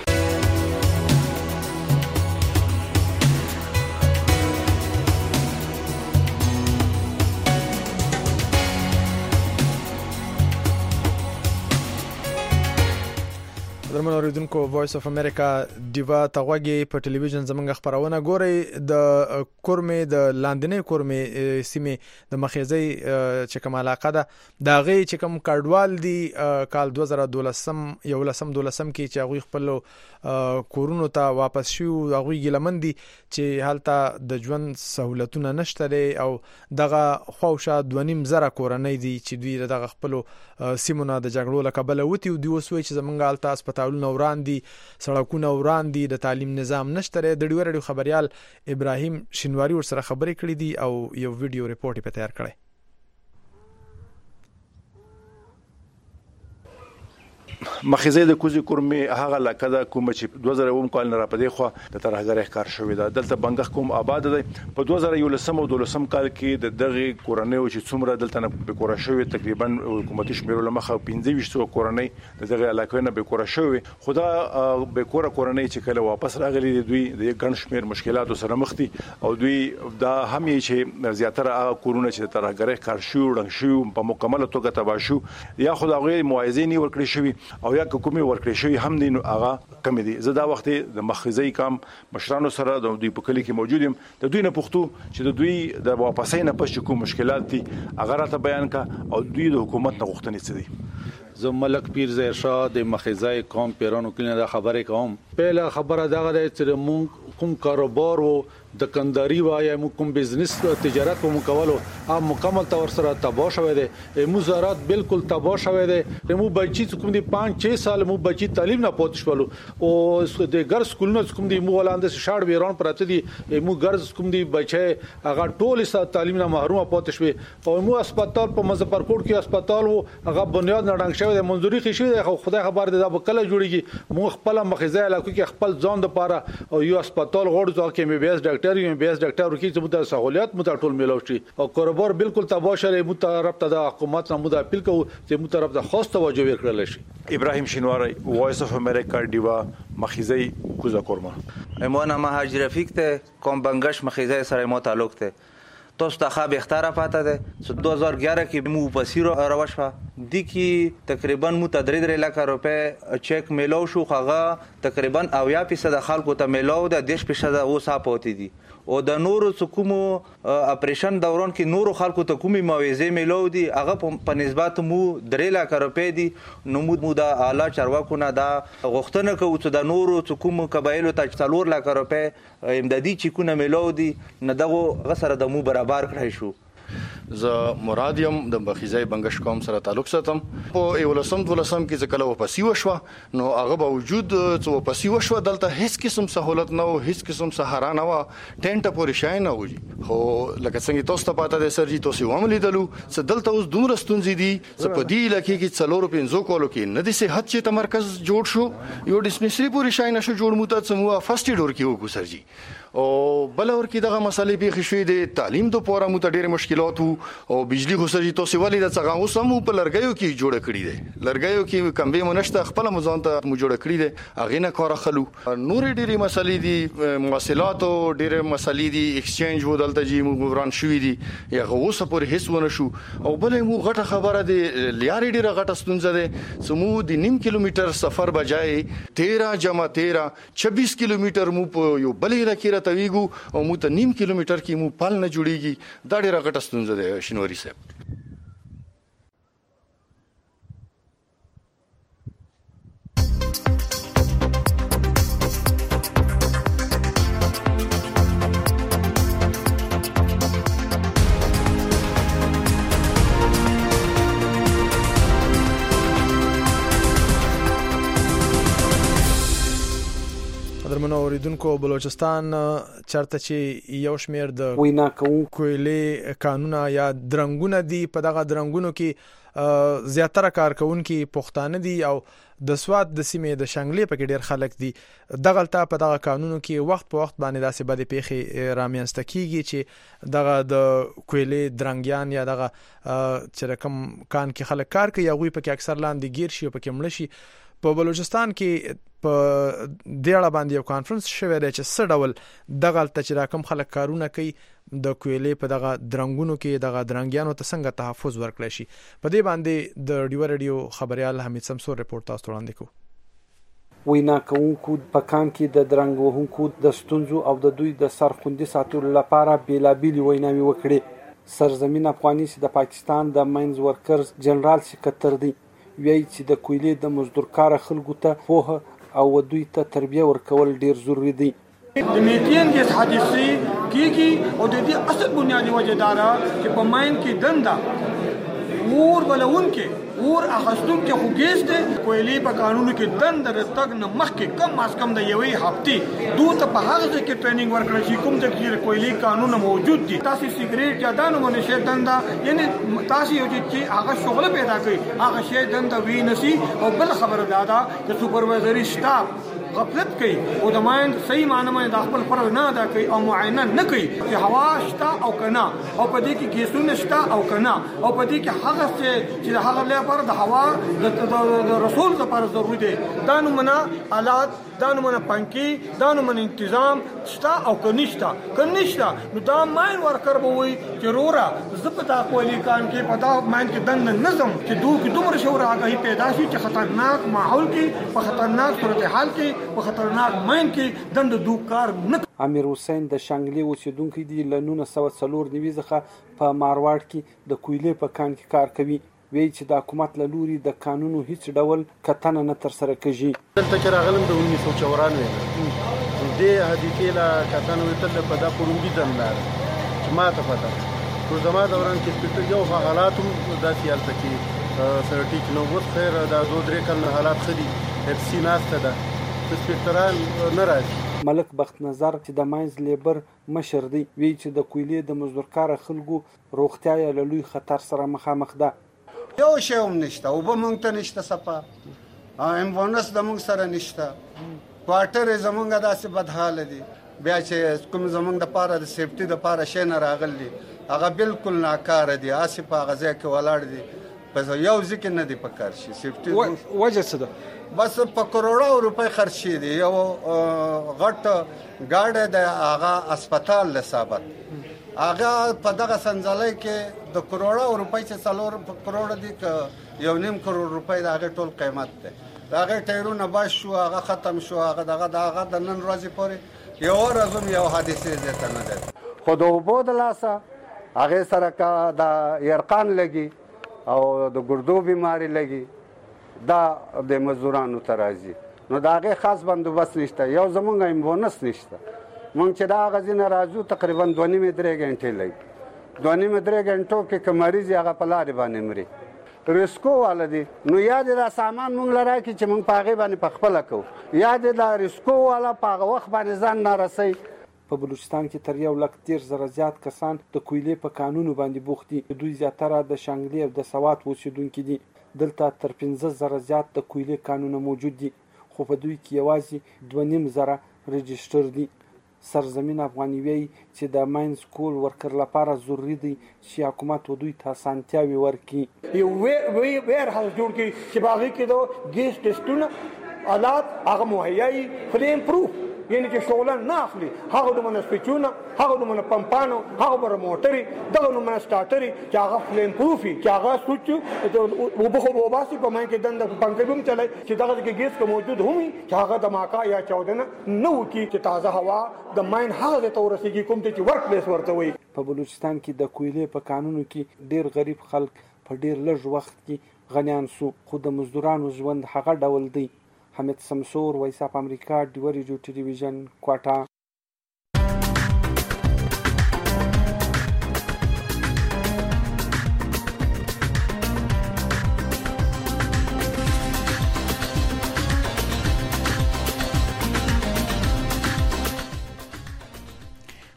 درمن اوریدونکو وایس اف امریکا دیوا تغوګي په ټلویزیون زمونږ خبرونه ګوري. د کورمې د لاندنۍ کورمې سیمې د مخیزي چې کوم علاقه ده دا غي چې کوم کډوال دي کال 2012 کې چې هغه خپل کورونو ته واپس شو هغه ګلمن دي چې حالت د ژوند سہولتونه نشته او دغه خوښه 2.5 زره کورنۍ دي چې دوی دغه خپل سیمونه د جګړو لکبل وتی او دوی وسوي چې زمونږ حالت هسپتالونه وران دي سړکونه وران دي د تعلیم نظام نشته. د ډیوړ خبريال ابراهیم شینواری ور سره خبرې کړې دي او یو ویډیو ریپورت په تیار کړی. مخیزه د کوزي کورمې هغه لکه د کوم چې 2000 کال نه را پدې خو د ترهګر ښکار شوې ده دلته بنګخ کوم آباد ده په 2012 کال کې د دغه کورنۍ چې څومره دلته نه به کور شوې تقریبا حکومتي شمیرو لمخه 1500 کورنۍ دغه علاقې نه به کور شوې خدا به کورنۍ چې کله واپس راغلي دوی د ګڼ شمیر مشکلاتو سره مخ دي او دوی دا هم چې زیاتره هغه کورونه چې ترهګر ښکار شو رنګ شو په مکمل توګه تباہ شو یا خدای موازی نه ورکړي شوی او یا کومي ورکړی شوی هم دي نو هغه کم دي. زه دا وخت د مخزي کام مشرانو سره د دوی په کلی کې موجود یم د دوی نه پښتو چې د دوی د واپسې نه پښ کوم مشکلات دي هغه راته بیان کا او دوی د حکومت نه غوښتنې څه دي. زه ملک پیر زهیر شاه د مخزي قوم پیرانو کې دا خبره کوم. پهله خبره دا غره چې مونږ کوم کاروبار وو د کنداري وای مو کوم بزنس تجارت په مکولو ام مکمل تور سره تباہ شوه دي مو زراعت بالکل تباہ شوه دي مو بچی کوم دي 5-6 سال مو بچی تعلیم نه پوت شولو او د ګر سکولونو کوم دي مو ولاند شاړ ویران پراته دي مو ګر کوم دي بچي هغه ټول سره تعلیم نه محروم پوت شوي او مو هسپتال په مظفرکوټ کې هسپتال وو هغه بنیاد نه ډنګ شوی د منځوري خشي خو خدای خبر دي دا کله جوړیږي مو خپل مخزه علاقو کې خپل ځان د پاره او یو هسپتال غوړ ځکه کې مې بیس ډاکټر یم بیس ډاکټر ورکی چې مت سہولیات مت ټول ملو شي او کاروبار بالکل تباہ شری مت طرف ته د حکومت نه مت اپیل کو چې مت طرف ته خاص توجه وکړل شي. ابراهیم شینواری وایس اف امریکا دیوا مخیزی کوزا کورما امونه مهاجر رفیق ته کوم بنگش مخیزی سره مو تعلق ته توسو ته خاب اختیار پاته ده 2011 کې مو پسیرو روشوا دي کې تقریبا مو 3 لک روپے چیک میلو شو خغه تقریبا 80% خلکو ته میلو د 10% اوسه پوتې دي او د نورو حکومو اپریشن دوران کې نورو خلکو ته کومي موازی میلو دي هغه په نسبت مو 3 لک روپے دي نو مو د اعلی چارواکو نه دا غوښتنه کوي چې د نورو حکومو قبایلو ته 4 لک روپے امدادي چکونه میلو دي نه دغه غسر د مو برابر کړی شو. زه مراد یم د مخیزي بنگش قوم سره تعلق ساتم په یولسم دولسم کې ځکه وپسی وشو نو هغه باوجود چې وپسی وشو دلته هیڅ قسم سہولت نه او هیڅ قسم سهارا نه و ټینټ پورې شای نه وږي خو لکه څنګه تاسو ته پاته ده سر جی تاسو هم لیدلو چې دلته اوس دومره ستونزې دي چې په دې علاقې کې 4-5 کولو کې نه دي صحت چې تمرکز جوړ شو یو ډیسپنسری پورې شای نشو جوړ مو ته سموا فرست ایډ ورکی وکړو سر جی او بل ورکی دغه مسلې به خښوي د تعلیم د پوره مو ته ډېر مشکلات او بجلی خو سر جی تاسو ولې د څنګه اوس هم په لرګیو کې جوړ کړی دي لرګیو کې کم به مونږ خپل مزون ته مو جوړ کړی دي اغه نه کار خلو نور ډېری مسلې دي مواصلات او ډېر مسلې دي ایکسچینج ودلته جی مو وران شوې دي یا اوس پر هیڅ ونه شو او بل مو غټه خبره دي لیاري ډېر غټه ستونزه ده سمو د 9 کیلومتر سفر بجای 13 26 کیلومتر مو په یو بل علاقې تویګو او مو ته 9 کیلومتر کې مو پال نه جوړیږي دا ډیره غټه ستونزه ده شینواری صاحب. درمنو اوریدونکو بلوچستان چرته چې یو شمیر د وینا کوونکو له قانونا یا درنګونه دي په دغه درنګونو کې زیاتره کارکونکو پښتانه دي او د سواد د سیمې د شنګلې په کې ډیر خلک دي. دغلطه په دغه قانونو کې وخت په وخت باندې داسې بده پیخي رامینسته کیږي چې دغه د کویلې درنګیان یا دغه چې رقم کان کې خلک کار کوي هغه په کې اکثر لاندې گیر شي او په کې مړ شي. په بلوچستان کې په دیړه باندې یو کانفرنس شوی دی چې څه ډول دغلطه چې راکم خلک کارونه کوي د کویلې په دغه درنګونو کې دغه درنګیانو ته څنګه تحفظ ورکړي شي. په دې باندې د ډیو رادیو خبريال حمید سمسور رپورت تاسو وړاندې کوو. وینا کوونکو په کان کې د درنګ وهونکو د ستونزو او د دوی د سرخوندي ساتلو لپاره بیلابیل ویناوي وکړي. سرزمین افغاني چې د پاکستان د ماینز ورکرز جنرال سکرټر دی وایي چې د کویلې د مزدورکار خلکو ته پوهه او دوی ته تربیه ورکول ډیر ضروری دی. د میتین ګیس حادثه کیږي او د دې اصل بنیادی وجه دا چې په ماین کې دنده اور بلون کې اور اخستون کې خو ګیس دی. کویلې په قانون کې دنده رتګ نه مخکې کم از کم د یوې هفته دوه ته په هغه ځای کې ټریننګ ورکړل شي کوم چې کویلې قانون موجود دي. تاسو سیګریټ یا دانو باندې شی دنده یعنی تاسو یو چې هغه شغل پیدا کوي هغه شی دنده وی نسی. او بل خبره دا ده چې سپروایزري سټاف غفلت کوي او د ماین صحیح معنی باندې د خپل فرض نه ادا کوي او معاینه نه کوي چې هوا شته او کنه او په دې کې ګیسونه شته او کنه او په دې کې هغه چې هغه لپاره د هوا د رسول لپاره ضروري دي. دا نمونه آلات دا نمونه پنکی دا نمونه تنظیم شته او کنيشته نو دا ماین ورکر به وي چې رورا زپتا کولی کان کې پتا ماین کې دند نظم چې دومره شور راغی پیدا شي چې خطرناک ماحول کې په خطرناک صورتحال کې په خطرناک ماین کې دند دوه کار نه. امیر حسین د شنګلې اوسیدونکو دی ل 1994 څخه په مارواړ کې د کویلې په کان کې کار کوي. وی چې د حکومت له لوري د قانونو هیڅ ډول کتنه نه تر سره کیږي. دلته کې راغلم د 1994 د حدیثه لا کتنه وتل په دا پروندي دملار چې ما ته پته ټول زما دوران کې سپیټر یو حالاتم د سیالت کې سرټیک نو وس خیر دا 2-3 کال حالات خدي اف سی ناسته ده سپیټران ناراضي. ملک بخت نظر چې د ماینز لیبر مشر دی وی چې د کویلې د مزدورکار خلکو روغتیا یا لوی خطر سره مخامخ ده. یو شی هم نشته او به مونږ ته نشته صفه امبولانس د مونږ سره نشته کوارټر زمونږ داسې بدحال دي. بیا چې کوم زمونږ د پاره د سیفټي د پاره شي نه راغلي هغه بالکل ناکاره دي. آسف هغه ځای کې ولاړ دي پس یو ځکه نه دی پکار شي سیفټي وجه څه ده بس په کروڑو روپۍ خرج شي دي. یو غټ گاډه د هغه هسپتال لثابت هغه په دغه سنځلای کې د کروڑو روپۍ چې 4 کروڑ دي ک 1.5 کروڑ روپۍ د هغه ټول قیمت ده. هغه ټایرونه باش شو هغه ختم شو هغه دغه د نن ورځې پورې یو ورځم یو حادثه زته نه ده. خو د وبو د لاسه هغه سره کا د يرقان لګي او د ګردو بیماری لګي دا د مزدورانو ترازی نو دا هغه خاص بندوبست نشته. یو زمونږ ایمبونس نشته. مونږ چې دا غزینه راځو تقریبا 2.5-3 غنټې لګي. 2.5-3 غنټو کې کمریز هغه په لارې باندې مري ریسکو والدي نو یاد دا سامان مونږ لرا کې چې مونږ پاغه باندې پخپل کو یاد دا ریسکو والا پاغه وخت باندې ځان نارسي. په بلوچستان کې تر 1,10,000 زیات کسان د کویلې په قانونو باندې بوخت دي. دوی زیاتره د شنګلې او د سوات اوسیدونکو دي. دلته تر 15,000 زیات د کویلې قانون موجود دي خو په دوی کې یوازې 2.5 رجستر دي. سرزمین افغاني وی چې د ماینز کول ورکر لپاره ضروری دي چې حکومت دوی ته اسانتیاوي ورکړي. یو ویر هاوس جوړ کړي چې باغی کې دو ګیس ټیسټونه آلات هغه مهیاي فلیم پروف یعنی چې شغلان نه اخلي هغه د منسپچونه هغه د من پمپانو هغه بر موټري دغه نو منسټاټري چې هغه فلیم پروفي چې هغه سوچ او په وباسي په ماین کې دند پنکبم چلای چې دغه کې ګیس کو موجود همي چې هغه د ماکا یا 14 نو کې چې تازه هوا د ماین هغه ته ورسیږي کوم چې ورک پلیس ورته وي. په بلوچستان کې د کویلې په قانونو کې ډیر غریب خلک په ډیر لږ وخت کې غنیان سو خو د مزدورانو ژوند هغه ډول دی. حمید سمسور وایس اپ امریکا ډیو رادیو ټلویزیون کوټا.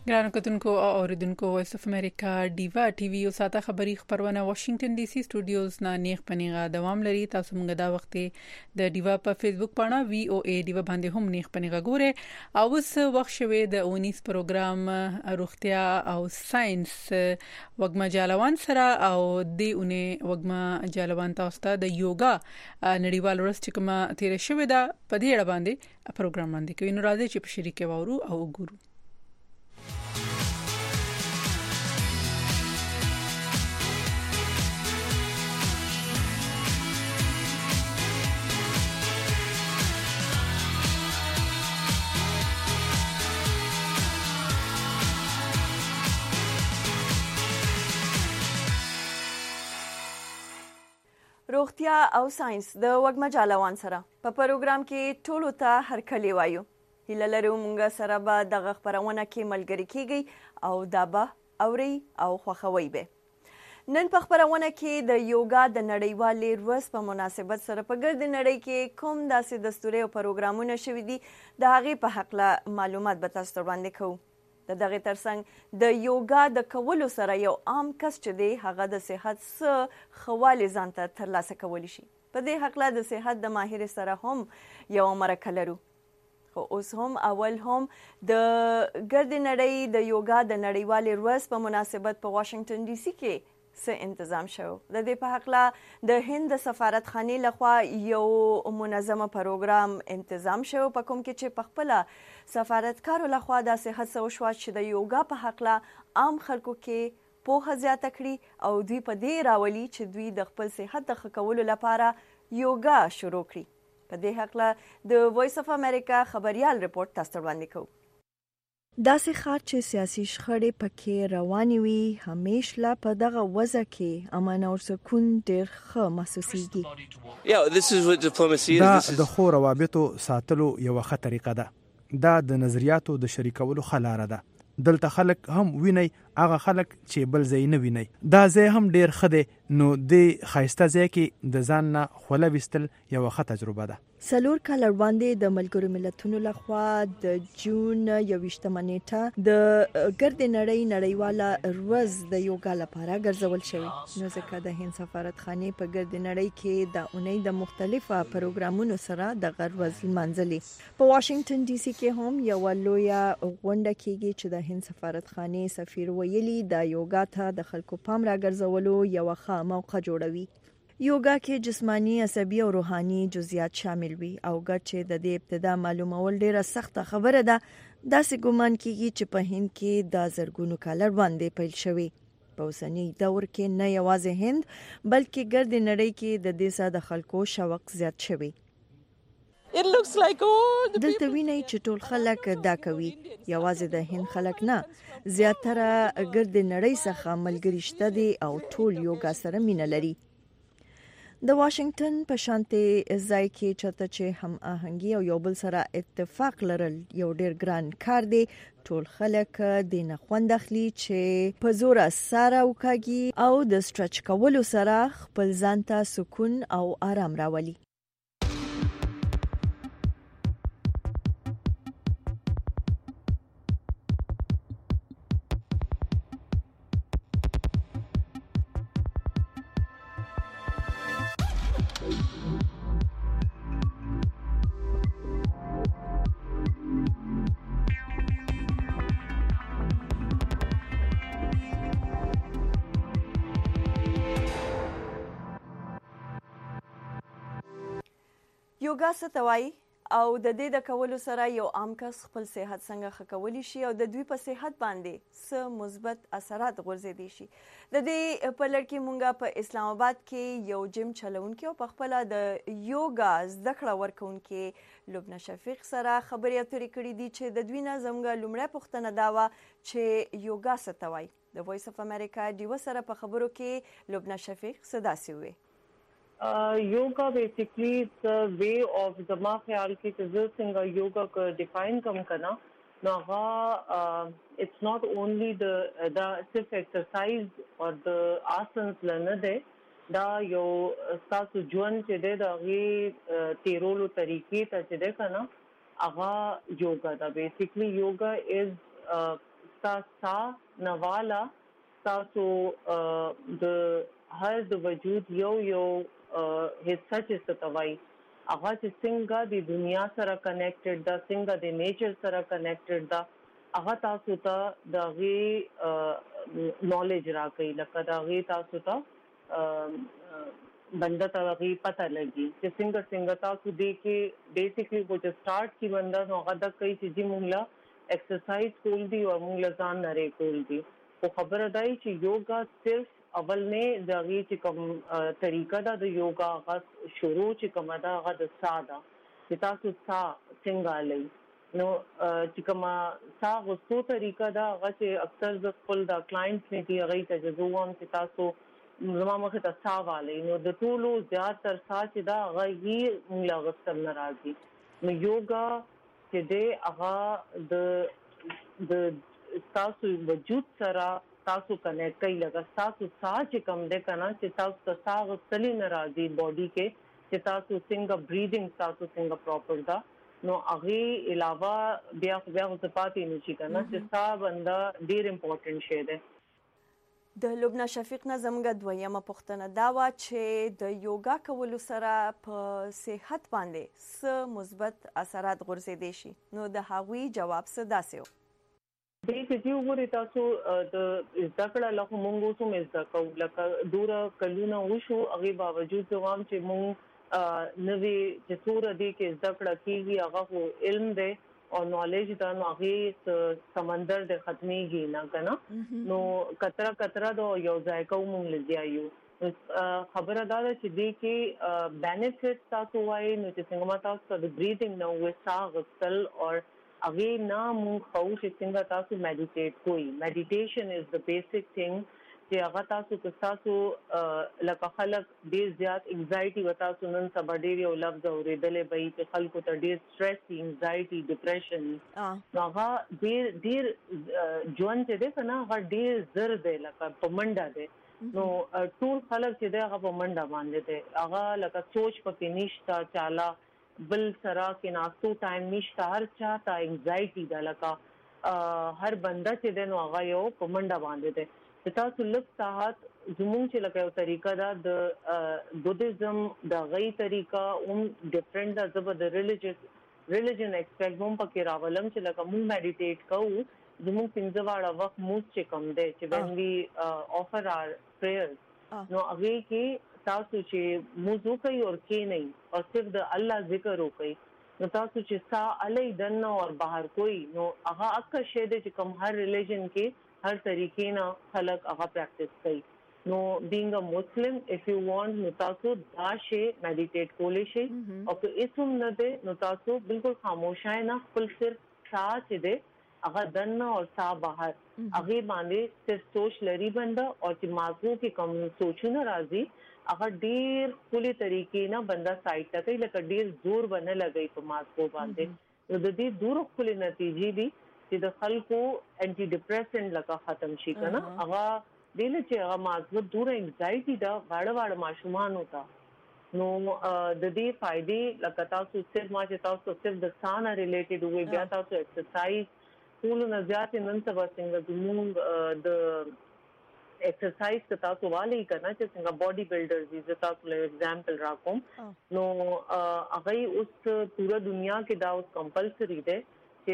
ګرانو کتونکو او اوریدونکو وایس اف امریکا ډیوا ټي وی او ساته خبری خبرونه واشنگټن ډي سي سټوډیوز نه نیغ پنیغه دوام لري. تاسو موږ دا وخت د ډیوا په فیسبوک باندې وی او ای ډیوا باندې هم نیغ پنیغه ګوره. او اوس وخت شوه د 19 پروګرام روغتیا او ساينس وګما جالوان سره او د اونې وګما جالوان تاسو ته د یوګا نړیوال ورځ چې کومه تیر شوه دا په دې اړه باندې پروګرام باندې کوي. نو راځي چې په شریکه وورو او وګورو. روغتیا او ساينس د وګما جالوان سره په پروګرام کې ټولو ته هرکلی وایو. هیله لرو مونږ سره به دغه خبرونه کې ملګری کیږي او دا به اوري او خوښوي به. نن په خبرونه کې د یوګا د نړیوالې ورځ په مناسبت سره په ګرد نړۍ کې کوم داسې دستوري او پروګرامونه شوي دي د هغې په حقله معلومات به تاسو ته وړاندې کوو. د دغه ترڅنګ د یوګا د کولو سره یو عام کس چې دی هغه د صحت څخه خواله ځان ته ترلاسه کولی شي. په دې حقله د صحت د ماهر سره هم یو مرکه لرو. خو اوس هم اول هم د ګرد نړۍ د یوګا د نړیوالې ورځ په مناسبت په واشنگټن ډي سي کې څه تنظیم شو. د دې په حقله د هند سفارتخانې لخوا یو منظمه پروګرام تنظیم شو په کوم کې چې په خپل سفارتکارو لخوا د صحت سوشوا چې د یوګا په حقله عام خلکو کې پوهه زیاته کړي او دوی په دې راولي چې دوی د خپل صحت د ښه کولو لپاره یوګا شروع کړي. په دې حقله د وایس اف امریکا خبريال رپورت تاسو ته وړاندې کوو. داسې ښار چې سیاسي شخړې پکې روانې وي همیشه په دغه وضع کې امن او سکون ډېر ښه محسوسېږي. دا د خو روابطو ساتلو یو ښه طریقه ده. دا د نظریاتو د شریکولو خلاره ده. دلته خلک هم ویني هغه خلک چې بل ځای نه ویني. دا ځای هم ډېر ښه دی. نو د خایسته ځای کې د ځان نه خوله وستل یو ښه تجربه ده. 4 کال وړاندې د ملګرو ملتونو لخوا د جون 21 نیټه د ګرد نړۍ نړیواله ورځ د یوګا لپاره ګرځول شوی. نو ځکه د هند سفارتخانې په ګرد نړۍ کې د اونۍ د مختلفو پروګرامونو سره د ورځ منځلي. په واشنگټن ډي سي کې هم یو لویه غونډه کیږي چې د هند سفارتخانې سفیر ویلي د یوګا ته د خلکو پام راګرځولو یو ښه موقع جوړوي. یوګا کې جسمانی، عصبي او روحاني جزئیات شامل وي او ګر چې د دې ابتدا معلومول ډیره سخته خبره ده. داسې ګومان کیږي چې په هند کې د زرګونو کال وړاندې پیل شوی. په اوسنی دور کې نه یوازې هند بلکې ګرد نړۍ کې د دې ساده خلکو شوق زیات شوی. دلته ویني چې ټول خلک دا کوي. یوازې د هند خلک نه، زیاتره ګرد نړۍ څخه ملګری شته دي او ټول یوګا سره مینه لري. د واشنگټن په شانتي ځای کې چاته چې هم آهنګي او یو بل سره اتفاق لرل یو ډیر ګران کار دی. ټول خلک د نه خوند اخلي چې په زور سره وکاږي او د سټرچ کولو سره خپل ځان ته سکون او آرام راولي. یوګا څه ته وایي او د دې د کولو سره یو عام کس خپل صحت څنګه ښه کولی شي او د دوی په صحت باندې څه مثبت اثرات غورځېدلی شي. د دې په لړ کې مونږه په اسلام آباد کې یو جیم چلونکي او په خپله د یوګا زده کړه ورکوونکي لبنه شفیق سره خبرې اترې کړې دي چې د دوی نه زموږ لومړی پوښتنه دا وه چې یوګا څه ته وایي. د وایس اف امریکا ډیوه سره په خبرو کې لبنه شفیق څه داسې وویل. Yoga basically it's a way of जमा ख्याल की चीज़ें सिंगा योगा का डिफाइन कम करना नागा इट्स नॉट ओनली द सिर्फ एक्सरसाइज और द आसन्स लर्नर दे दा यो सासु जुन चेदे दा गे तेरोलो तरीके ता चेदे करना आगा योगा दा basically yoga is تاسو نوالا تاسو د هر د وجود یو حصہ چې ستوي هغه چې څنګه د دنیا سره کنیکټډ دا څنګه د نیچر سره کنیکټډ دا هغه تاسو ته دغه نالج راکړي لکه دغه تاسو ته بنده ته هغه پته لګي چې څنګه تاسو دې کې بیسیکلی وہ جو سٹارټ کی بنده نو هغه د کوي چې موږ لا ایکسرسایز کول دي او موږ لا ځان لري کول دي خو خبره ده چې یوګا صرف اول نه دغه چې کوم طریقه دا د یوګا هغه شروع چې کومه دا هغه د ساده چې تاسو څنګه لای نو چې کومه غوښتو طریقه دا هغه چې اکثر د خپل د کلاینټس نه دی هغه تجربه هم چې تاسو زما مخه تاسو والي نو د ټولو زیات تر چې دا هغه یې موږ غوښتل ناراضي نو یوګا چې د هغه د تاسو وجود سره تاسو کنیکټ کوي لکه تاسو چې کوم دې کنه چې تاسو تاسو سلی ناراضي باډي کې چې تاسو څنګه بریدینګ تاسو څنګه پراپر دا نو هغه علاوه بیا صفاتې نشي کنه چې تاسو بندا ډیر امپورټنٹ شی ده د لبنه شفیق نه زموږ دویمه پوښتنه دا و چې د یوګا کولو سره په صحت باندې څه مثبت اثرات غورځېدای شي نو د هغوی جواب څه داسې و دې چې وګورئ تاسو د ذکر له مونږ سم زکو لکه دوره کلونه وشو هغه باوجود دوام چې مونږ نوې چې څوره دې کې ذکر کیږي هغه علم دی او نالج دا نو هغه سمندر د ختميږي نه کنه نو کتره د یو ځای کوم لږیایو خبره دا ده چې دې کې بینیفټ تاسو وایي نو چې څنګه تاسو د بریدینګ نو وسا غسل او اگے نہ مونږ خو چې څنګه تاسو میډیټیټ کوئ میډیټیشن از د بیسیک ثینګ چې هغه تاسو تاسو لکه خلک ډیر زیات انزایټي وتا سنن سبا ډیر یو لفظ اورېدلې به چې خلکو ته ډیر سټرس انزایټي ډیپریشن نو هغه ډیر ژوند چې ده کنه هغه ډیر زر دی لکه پمنډا دی نو ټول خلک چې ده هغه پمنډا باندې دی هغه لکه سوچ پکې نشتا چالا بل سره کې ناستو ټایم نشته هر چا ته انزایټي دا لکه هر بنده چې د نو هغه یو پمنډا باندې ده تاسو لږ ساعت زموږ چې لکه یو طریقه دا د بودیزم د غي طریقه ډیفرنٹ د زبر د ریلیجن ایکسپیکټ هم پکې راولم چې لکه موږ میډیټیټ کوو زموږ څنګه واړه وخت موږ چې کوم دی چې when we offer our prayers نو هغه کې تاسو چې موضوع کوي او کې نه او صرف د الله ذکر وکړي نو تاسو چې سا علی دنه او بهر کوئی نو هغه اکه شه د کوم هر ریلیجن کې هر طریقې نه خلق هغه پریکټس کوي نو being a Muslim if you want نو تاسو دا شی میډیټیټ کولې شي او که اسم نه ده نو تاسو بالکل خاموشای نه خپل صرف سا چې ده هغه دنه او سا بهر هغه باندې صرف سوچ لري بنده او چې ماغو کې کوم سوچونه راځي هغه ډیر کلی طریقې نه بندا سایت ته کوي لکه ډیر زور باندې لګي په ماسکو باندې نو د دې دور کلی نتیجې دي چې د خلکو انټي ډیپریسنټ لکه ختم شي کنه هغه دل چې هغه ماسکو دور انزایټي دا واړه ماشومان ہوتا نو د دې فائدې لکه تاسو صرف ما چې تاسو صرف د سانه ریلیټډ وي بیا تاسو ایکسرسایز ټول نه زیات نن سبا څنګه د exercise के तासु वाले करना चाहिए सिंगा बॉडी बिल्डर्स जिसे तासु ले एग्जांपल राकों नो अगई उस पूरा दुनिया के दा उस कंपल्सरी दे कि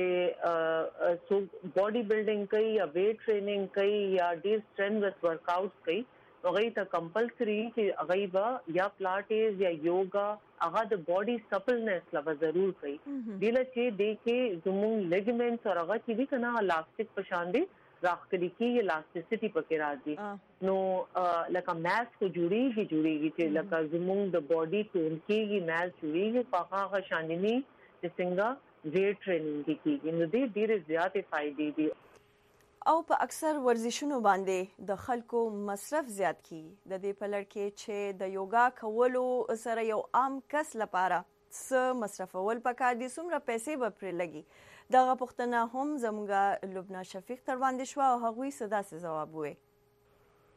सो बॉडी बिल्डिंग कई या वेट ट्रेनिंग कई या डीप स्ट्रेंथ वर्कआउट्स कई अगई ता कंपल्सरी कि अगई बा या पिलाटेस या योगा अगा द बॉडी सपलनेस लवा जरूर कई दिला चे देखे जुमुंग लिगामेंट्स और अगा ची भी कना इलास्टिक पशांदे राखली की इलास्टिसिटी पके राजी नो लका मैस को जुड़ेगी कि लका जुमुंग द बॉडी टोन की मैस जुड़ेगी पाखा का शांदिनी जिसंगा वेट ट्रेनिंग की नो दे धीरे ज्यादा फायदे दी او په اکثر ورزشونو باندې د خلکو مصرف زیات کی د دې په لړ کې چې د یوګا کولو سره یو عام کس لپاره څه مصرفول پکار دي څومره پیسې به پرې لګي دغه پوښتنه هم زموږ لبنه شفیق تر باندې شو او هغوی صدا سه جواب وې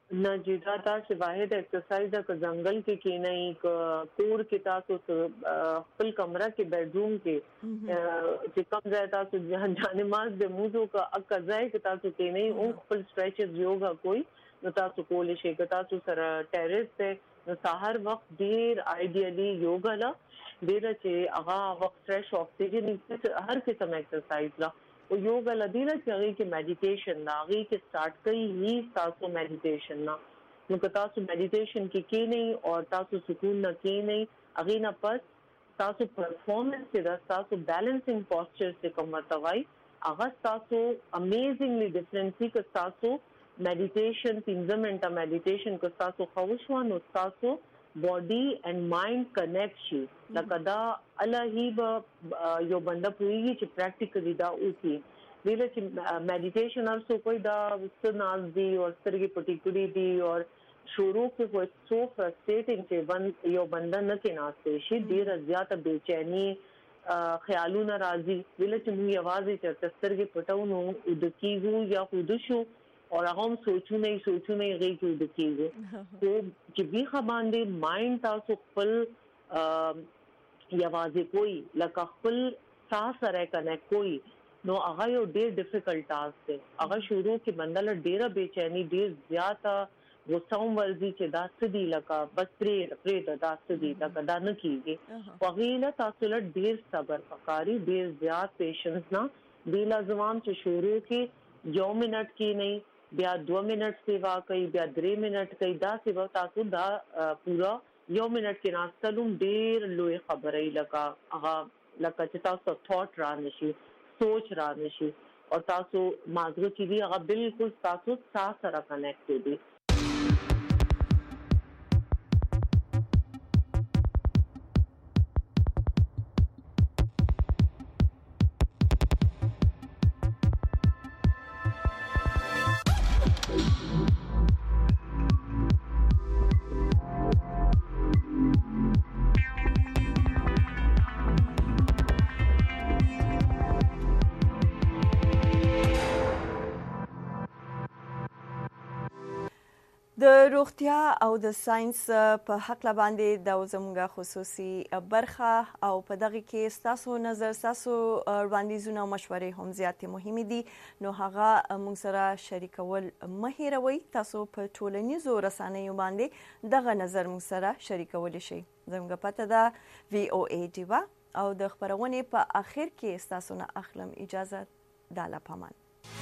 نه جدا تاسو واحد ایکسرسایز د ځنګل کې نه کور کې تاسو خپل کمره کې بیډروم کې چې کوم ځای تاسو جانماز د موضوع کا اکځای کې تاسو کې نه او خپل سټریچز یوګا کوئی نو تاسو کولې شي که تاسو سره ټیرس ته نو سحر وخت ډیر آیډیالي یوګا لا ډیر چې هغه وخت فرش اکسیجن هر قسم ایکسرسایز لا او یوګا لدینا چې هغه کې میډیټیشن نا هغه کې سٹارټ کوي هی تاسو میډیټیشن نا نو که تاسو میډیټیشن کې نه او تاسو سکون نه کې نه هغه نه پس تاسو پرفارمنس کې تاسو بیلنسینګ پوسچر څخه کوم وتاوي هغه تاسو امیزنګلی ډیفرنٹ کی که تاسو میډیټیشن 15 منټه میډیټیشن کو تاسو خوښ نو تاسو باډي اینڈ مایند کنیکټ شي لکه دا الہیب یو بنده پوریږي چې پریکټیکلی دا وکي ویل چې میډیټیشن ارسو کوئی دا ستناز دی او سترګې پټی کړي دی او شروع کې وو سو فرستریټینګ چې یو بنده نه کې ناشته شي ډیر زیاته بېچینی خیالونه راځي ویل چې موږ आवाज چې سترګې پټو نو د کیږي یا خود شو اور هغه سوچونه غي کې د کیږي تو چې به خباندې مایند تاسو خپل یوازې کوئی لکه خپل ساس سره کنیکټ کوئی نو هغه یو ډیر ډیفیکلټ ټاسک دی هغه شروع کې بندل ډیره بېچینی ډیر زیاته غوساوم ورزي چې دا سدي لکه بس پرې دا سدي لکه دا نه کیږي وغیله تاسو له ډیر صبر پکاري ډیر زیات پیشنس نه دی لازم چې شروع کې 1 منټ کې نه بیا 2 منټ سیوا کوي بیا 3 منټ کوي دا سیوا تاسو دا پورا 1 منټ کې ناستلوم ډیر لوی خبرې لکه چې تاسو ثاټ را نشي سوچ را نشي او تاسو مازغه چې دی هغه بالکل تاسو سره کنیکټ دي د روغتیا او د ساينس په حق باندې د زموږه خصوصي برخه او په دغه کې ستاسو نظر ستاسو وړاندیزونه او مشورې هم زیاتې مهمه دي نو هغه موږ سره شریکول مه هیروئ تاسو په ټولنیزو رسنیو باندې دغه نظر موږ سره شریکول شي زموږه پته ده VOA دیوا او د خبرونه په اخر کې ستاسو نه اخلم اجازه داله پامان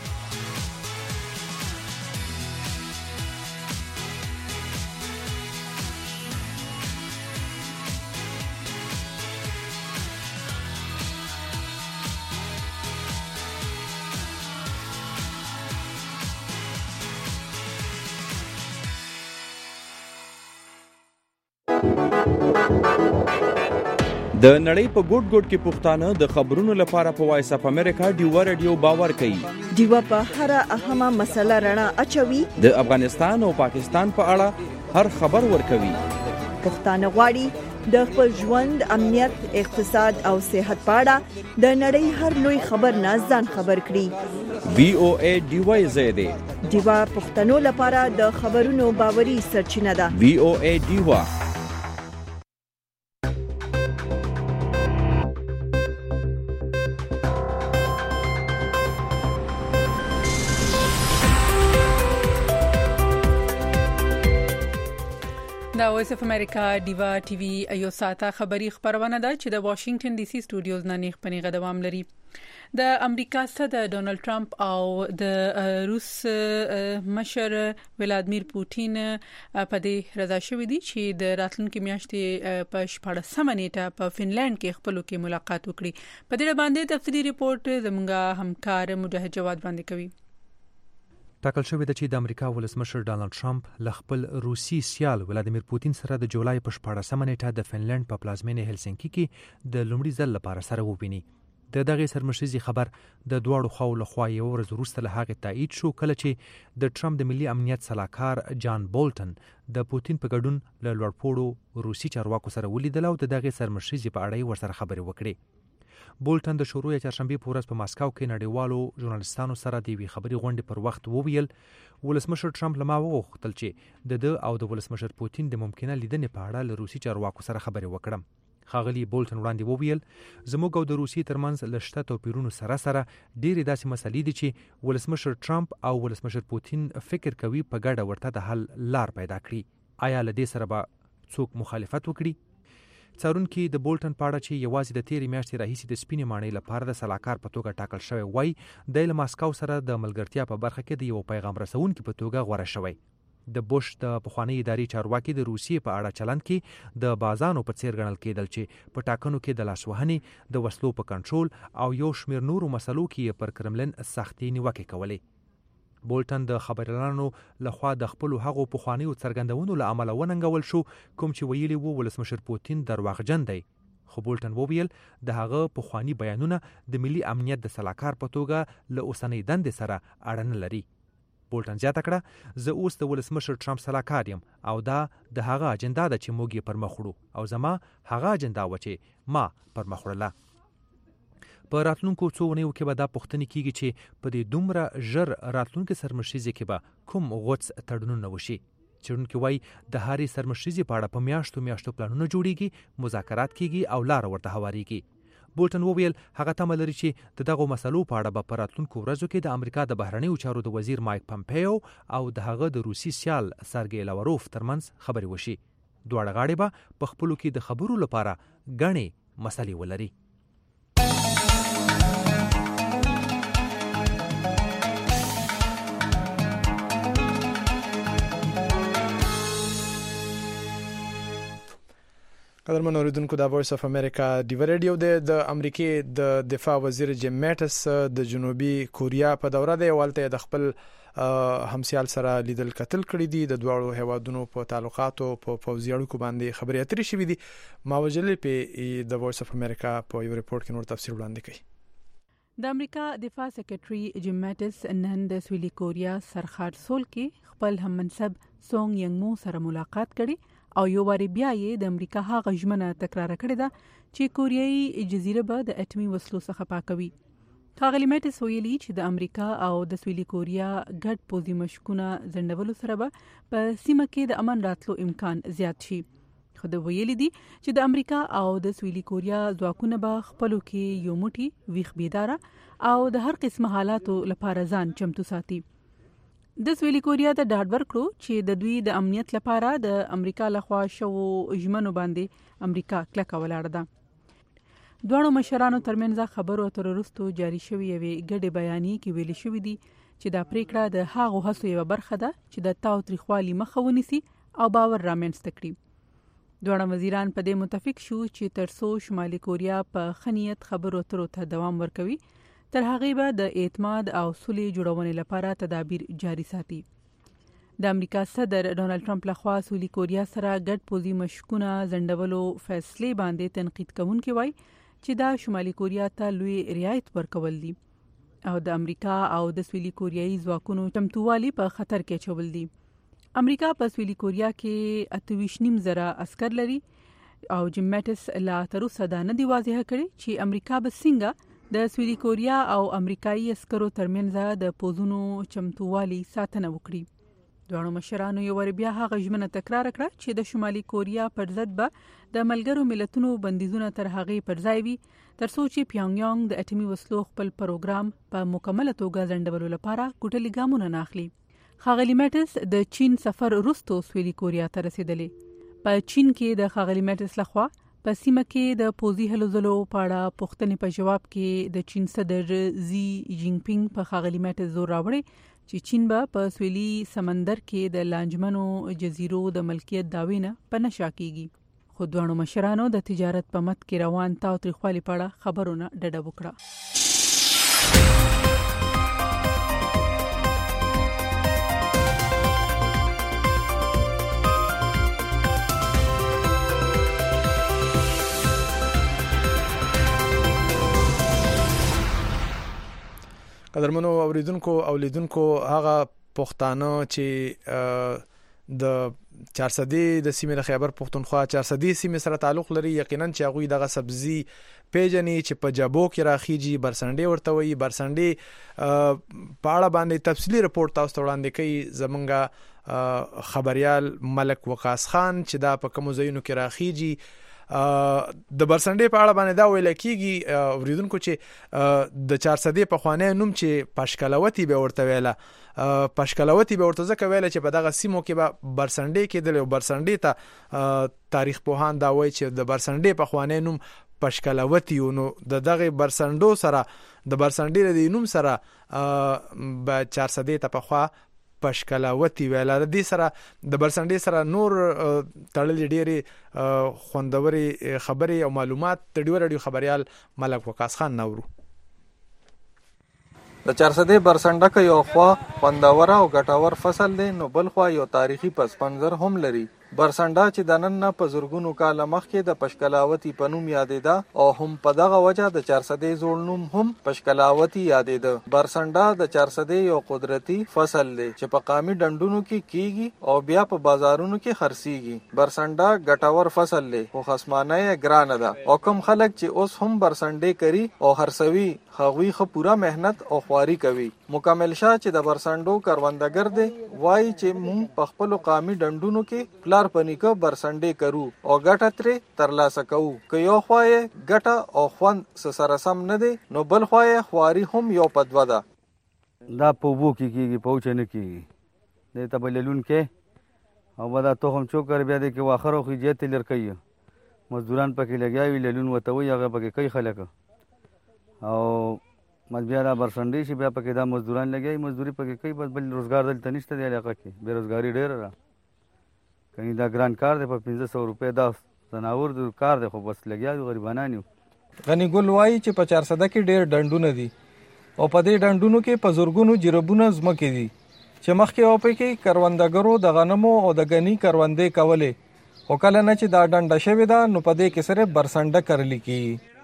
د نړۍ په ګوټ ګوټ کې پښتانه د خبرونو لپاره په وایس اپ امریکا ډیوا رادیو باور کوي ډیوا په هر اهمه مسله رڼا اچوي د افغانستان او پاکستان په اړه هر خبر ورکوي پښتانه غواړي د خپل ژوند امنیت اقتصاد او صحت په اړه د نړۍ هر لوی خبر نه ځان خبر کړي VOA ډیوا زیاده ډیوا پښتنو لپاره د خبرونو باوري سرچینه ده VOA ډیوا دا وایس اف امریکا ډیوا ټي وي ایو ساته خبری خبرونه ده چې د واشنگټن ډي سي سټوډیوز نه نیخ پنیغه دوام لري د امریکا صدر ډونالد ټرمپ او د روس مشر ولادمیر پوتین په دې رضا شوې دي چې د راتلونکو میاشتې په 14 نیټه په فنلند کې خپل کې ملاقات وکړي په دې باندې تفصیلی ریپورت زموږه همکار مجاهد جواد باندې کوي ټاکل شوې ده چې د امریکا ولسمشر ډونالد ټرمپ له خپل روسي سیال ولادمیر پوتین سره د جولای په 14 نیټه د فنلند په پلازمینه هلسنکي کې د لومړي ځل لپاره سره وویني د دغه سرمشيزي خبر د دواړو خواو له خوا یو ورځ وروسته له هغه تایید شو کله چې د ټرمپ د ملي امنیت صلاحکار جان بولټن د پوتین په ګډون له لوړپوړو روسي چارواکو سره ولیدل او د دغه سرمشيزي په اړه ورسره خبرې وکړې بولټن د شروع چهارشنبه په ورځ په ماسکو کې نړیوالو ژورنالستانو سره د وی خبري غونډې پر وخت وویل ولسمشر ټرمپ لما وغوښتل چې د او د ولسمشر پوتین د ممکنه لیدنې په اړه له روسي چارواکو سره خبرې وکړم. ښاغلي بولټن وړاندې وویل زموږ او د روسي ترمنځ لشته توپیرونو سره ډېرې داسې مسلې دي چې ولسمشر ټرمپ او ولسمشر پوتین فکر کوي په ګډه ورته د حل لار پیدا کړي. آیا له دې سره به څوک مخالفت وکړي؟ څارونکي د بولټن په اړه چې یوازې د تیرې میاشتې راهیسې د سپینې ماڼۍ لپاره د سلاکار په توګه ټاکل شوی وای د ماسکو سره د ملګرتیا په برخه کې د یو پیغام رسونکي په توګه غوړه شوی. د بوش د پخوانی اداري چارواکي د روسیې په اړه چلند کې د بازانو په څیر ګڼل کېدل چې په ټاکنو کې د لاسوهنې د وسلو په کنټرول او یو شمېر نورو مسلو کې پر کرملن سختي نیوکې کولې. بولټن د خبريالانو لخوا د خپل هغو پخوانیو څرګندونو له امله وننګول شو کوم چې ویلي وو ولسمشر پوتین درواغجن دی. خو بولټن وویل د هغه پخوانی بیانونه د ملي امنیت د سلاکار په توګه له اوسنۍ دندې سره اړه لري. بولټن زیاته کړه زه اوس د ولسمشر ټرمپ سلاکار یم او دا د هغه اجنډا ده چې موږ یې پر مخ وړو او زما هغه اجنډا و چې ما پر مخ وړله. په راتلونکو څو ونیو کې به دا پوښتنې کیږي چې په دې دومره ژر راتلونکو سرمشریزې کې به کوم غوڅ تړونونه وشي. چېرونکي وایي د هرې سرمشریزې په اړه په میاشتو پلانونه جوړیږي، مذاکرات کیږي او لار ورته هواریږي. بولټن وویل هغه تمه لري چې د دغو مسلو په اړه به په راتلونکو ورځو کې د امریکا د بهرنیو چارو د وزیر مایک پمپیو او د هغه د روسي سیال سرګی لاوروف ترمنځ خبرې وشي. دواړه غاړې به په خپلو کې د خبرو لپاره ګڼې مسلې ولري. قدرمن اوریدونکو د وایس اف امریکا ډیو ریډیو د امریکای د دفاع وزیر جیم میټس د جنوبي کوریا په دوره د یوالته د خپل همسیال سره لیدل کتل کړی دي. د دوه هیوادونو په تعلقاتو په پوځي اړیکو باندې خبرې اترې شوې دي. ماوجلې په د وایس اف امریکا په یو ریپورت کې نور تفصیل وړاندې کړي. د امریکا دفاع سیکریټري جیم میټس نن د سویلي کوریا سرخار سول کې خپل هم منصب سونګ ینګ مو سره ملاقات کړي او یو واری بیا یې د امریکا هغه ژمنه تکرار کړې ده چې کوریایي جزیره به د اټومي وسلو څخه پاکوي. ښاغلي میټس ویلي چې د امریکا او د سویلي کوریا ګډ پوځي مشکونه ځنډولو سره به په سیمه کې د امن راتلو امکان زیات شي. خو د ویلي دي چې د امریکا او د سویلي کوریا ځواکونه به خپلو کې یو موټی ویښ بیداره او د هر قسم حالاتو لپاره ځان چمتو ساتي. د سویلي کوریا د ډاډ ورکړو چې د دوی د امنیت لپاره د امریکا لخوا شو ژمنو باندې امریکا کلکه ولاړه ده. دواړو مشرانو ترمنځ خبرو اترو وروسته جاری شوی یوې ګډې بیانیې کې ویل شوی دی چې دا پریکړه د هغو هڅو یوه برخه ده چې د تاوتریخوالي مخه ونیسي او باور رامنځته کړي. دواړه وزیران په دې متفق شو چې ترڅو شمالي کوریا په ښه نیت خبرو اترو ته دوام ورکوي تر هغه به د اعتماد او سولې جوړونې لپاره تدابیر جاری ساتي. د امریکا صدر ډونالد ټرمپ لخوا سویلي کوریا سره ګډ پوځي مشکونه ځنډولو فیصلې باندې تنقید کوونکي وایي چې دا شمالي کوریا ته لوی رعایت ورکول دي او د امریکا او د سویلي کوریایي ځواکونو چمتووالي په خطر کې اچول دي. امریکا په سویلي کوریا کې 28,000 عسكر لري او جیم میټس لا تر اوسه دا نه دی واضح کړی چې امریکا به څنګه د سویلي کوریا او امریکایي عسکرو ترمنځ د پوزونو چمتووالي ساتنه وکړي. دواړو مشرانو یو ور بیا هغه ژمنه تکرار کړه چې د شمالي کوریا پر ضد به د ملګرو ملتونو بندیزونه تر هغه پر ځای وي ترڅو چې پیونګ یانګ د اټومي وسلو خپل پروګرام په مکمله توګه ځنډولو لپاره کوټلي ګامونه نه اخلي. ښاغلي میټس د چین سفر وروسته سویلي کوریا ته رسیدلې. په چین کې د ښاغلي میټس لخوا په سیمه کې د پوځي هلو ځلو په اړه پوښتنې په جواب کې د چین صدر زی جینګ پینګ په ښاغلي میټس زور راوړی چې چین به په سویلي سمندر کې د لانجمنو جزیرو د ملکیت دعوی نه په نشا کیږي. خو دواړو مشرانو د تجارت په مت کې روان تاوتریخوالي په اړه خبرونه ډډه وکړه. قدرمنو اوریدونکو او لیدونکو هغه پښتانه چې د 400 د سیمې د خیبر پښتونخوا 400 سیمې سره تعلق لري یقینا چې هغه دغه سبزی پیژنې چې په جبو کې راخیږي برسنډي ورته وي. برسنډي په اړه باندې تفصیلی رپورت تاسو ته وړاندې کوي زمونږ خبريال ملک وقاص خان چې دا په کوم ځایونو کې راخیږي. د برسنډي په اړه باندې دا ویل کیږي اوریدونکو چې د 400 په خوانه نوم چې پشکلوتی به ورته ویله پشکلوتی به ورته ځکه ویله چې په دغه سیمو کې به برسنډي کېدل او برسنډي ته تاریخ پوهان دا وایي چې د برسنډي په خوانه نوم پشکلوتی نو دغه برسنډو سره د برسنډي د نوم سره به 400 ته په خوا پشکلاوتی ویل. د دې سره د برسنډي سره نور تړلې ډېری خوندوري خبري او معلومات د ډیو رادیو خبريال ملک وقاص خان نورو. د 400 برسنډه کې یو خوا خوندور او ګټور فصل دی نو بل خوا یو تاریخي پسپنځر هم لري. برسنډه چې د نن په زورګونو کال مخکې د پشکلاوتی په نوم یادېده او هم په دغه وجه د 400 زوړ نوم هم پشکلاوتی یادېده. برسنډه د 400 یو قدرتي فصل دی چې په قامي ډنډونو کې کیږي او بیا په بازارونو کې خرڅيږي. برسنډه ګټور فصل دی خو خصمانه یې ګرانه ده او کوم خلک چې اوس هم برسنډي کوي او هرڅوي خوي خو پورا مهنت او خواري کوي. مکمل شاه چې د برسنډو کروندګر دی وایي چې مونږ په خپل قامي ډنډونو کې پلار پنیکو برسنډي کرو او ګټه ترې ترلاسه کوو. که یو خوای ګټه او خوند سره سم نه دی نو بل خوای خواري هم یو پدوه ده. دا په وو کېږي په اوچ نه کېږي د تبللون کې او ودا ته هم چوکر بیا د کې واخر خو جته لر کوي مزدوران پکې لګیاوي للون وته وي هغه پکې کوي خلک او مزبیا را برسنډي چې بیا پکې دا مزدوران لګیاوي مزدوري پکې کوي بس بل روزګار دلته نشته دی علاقه کې بیروزګاری ډېره ده. کني دا ګران کار دی په 1500 روپے دا زناور د کار دی خو بس لګیا غریبانانیو. غنی ګل وایي چې په 400 کې ډېر ډنډونه دي او په دې ډنډونو کې په زورګونو جربونه زمکې دي چې مخکې او په کې کروندګرو د غنمو او د غنی کروندې کولې او کله نه چې دا ډنډه شوی دا نو په دې کې سره برسنډه کرلی کی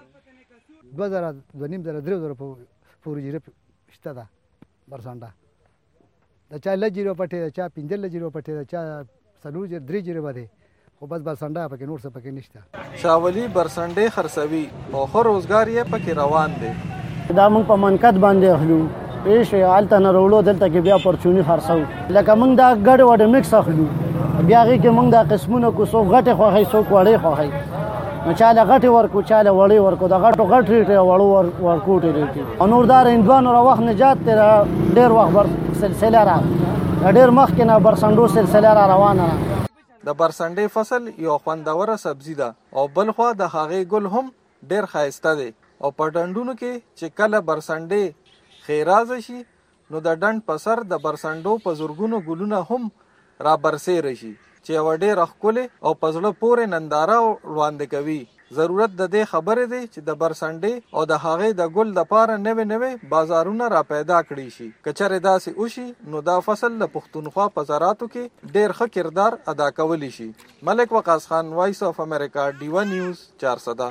2000 پورې جرب شته دا برسنډه د چا لجیرو پټه چا 15 لجیرو پټه چا سلو جر درې جره باندې خو بس برسنډه پکې نور څه پکې نشته. شاولي برسنډه خرڅوي او خو روزګار یې پکې روان دي. دا موږ په منکت باندې اخلو پېښه حالت نه وروړو دلته کې بیا پرچونی خرڅو لکه موږ دا ګډ وډ مکس اخلو بیا کې موږ دا قسمونه کو سو غټه خوخي سو کوړې خوخي نو چاله غټي ورکو چاله وړي ورکو دا غټو غټ ریټ وړو ورکو ریټ انور دار اندوانو را وخت نجات تر ډېر وخت سلسله را ډېر مخکې نه برسنډو سلسله را روانه ده. د برسنډي فصل یو خوندوره سبزی ده او بل خو د هغې ګل هم ډېر ښایسته دی او په ډنډونو کې چې کله برسنډي خیراز شي نو د ډنډ په سر د برسنډو په زورګونو ګلونه هم را برسېره شي چې یو ډېر ښکلې او په زړه پورې ننداره وړاندې کوي. ضرورت د دې خبرې دی چې د برسنډي او د هغې د ګل د پاره نوې بازارونه را پیدا کړي شي. کچره داسې وشي نو دا فصل د پښتونخوا په زراعتو کې ډېر ښه کردار ادا کولی شي. ملک وقاص خان وایس اف امریکا ډیوا نیوز 400.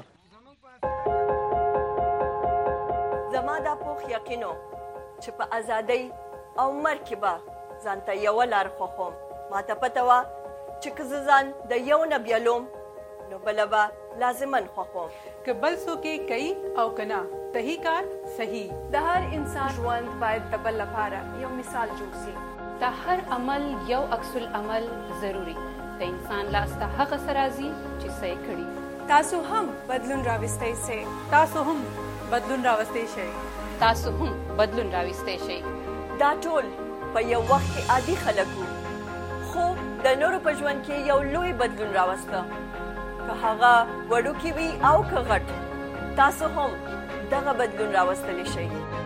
زما دا پوخ یقینو چې په ازادۍ او مرګ کې به ځانته یو لار خوښوم. ماته پته وه چې که زه ځان د یو نه بیلوم نو بله به لازمن خوښوم که بل څوک کوي او کنا صحیح کار صحیح. د هر انسان ژوند باید د بل لپاره یو مثال جوړ شي. د هر عمل یو عکس العمل ضروری د انسان لاس ته هغه سرازي چې صحیح کړي. تاسو هم بدلون راوستئ شئ. تاسو هم بدلون راوستئ شئ. تاسو هم بدلون راوستئ شئ. دا ټول په یو وخت کې عادي خلک وو خو د نورو په ژوند کې یو لوی بدلون راوسته. که هغه وړوکی وي او که غټ تاسو هم دغه بدلون راوستلی شئ.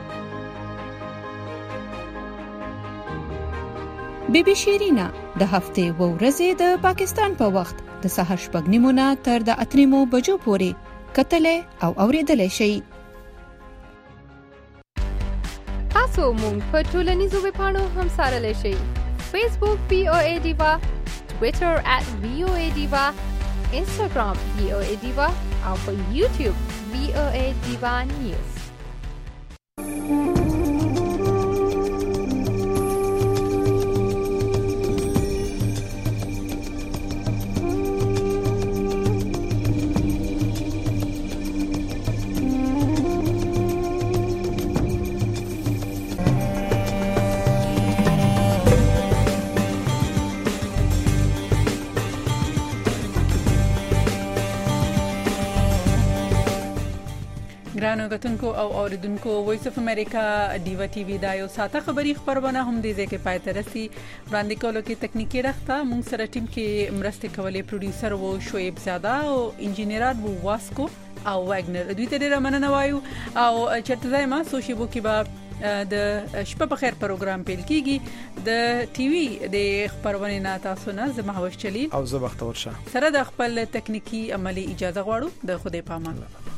بیبي شیرینا د هفتې و ورځې د پاکستان په وخت د سهار 8:30 تر د 8 بجو پورې کتلې او اوریدلې شئ. تاسو مونږ په ټولنیزو ویبپاڼو هم سارلې شئ. فیسبوک VOA Diva, Twitter @VOA Diva, Instagram VOA Diva او په YouTube VOA Diva News. ګرانو غتونکو او اوریدونکو وایس اف امریکا ډیوا ټي وی دا یو ساته خبری خبرونه هم دي چې پای ته رسي وړاندې کولو کې تکنیکی راخته مونږ سره ټیم کې مرسته کولې پروډوسر وو شعیب زاده او انجینرات وو واسکو او واګنر دوی ته ډیره مننه وایو او چرته زما سوشي بو کې با د شپه په خیر پروګرام پیل کیږي د ټي وی د خبرونه نه تاسو نه زما هوښ چلی او زه بختور شه سره د خپل تکنیکی عملی اجازه غواړو د خوده پامان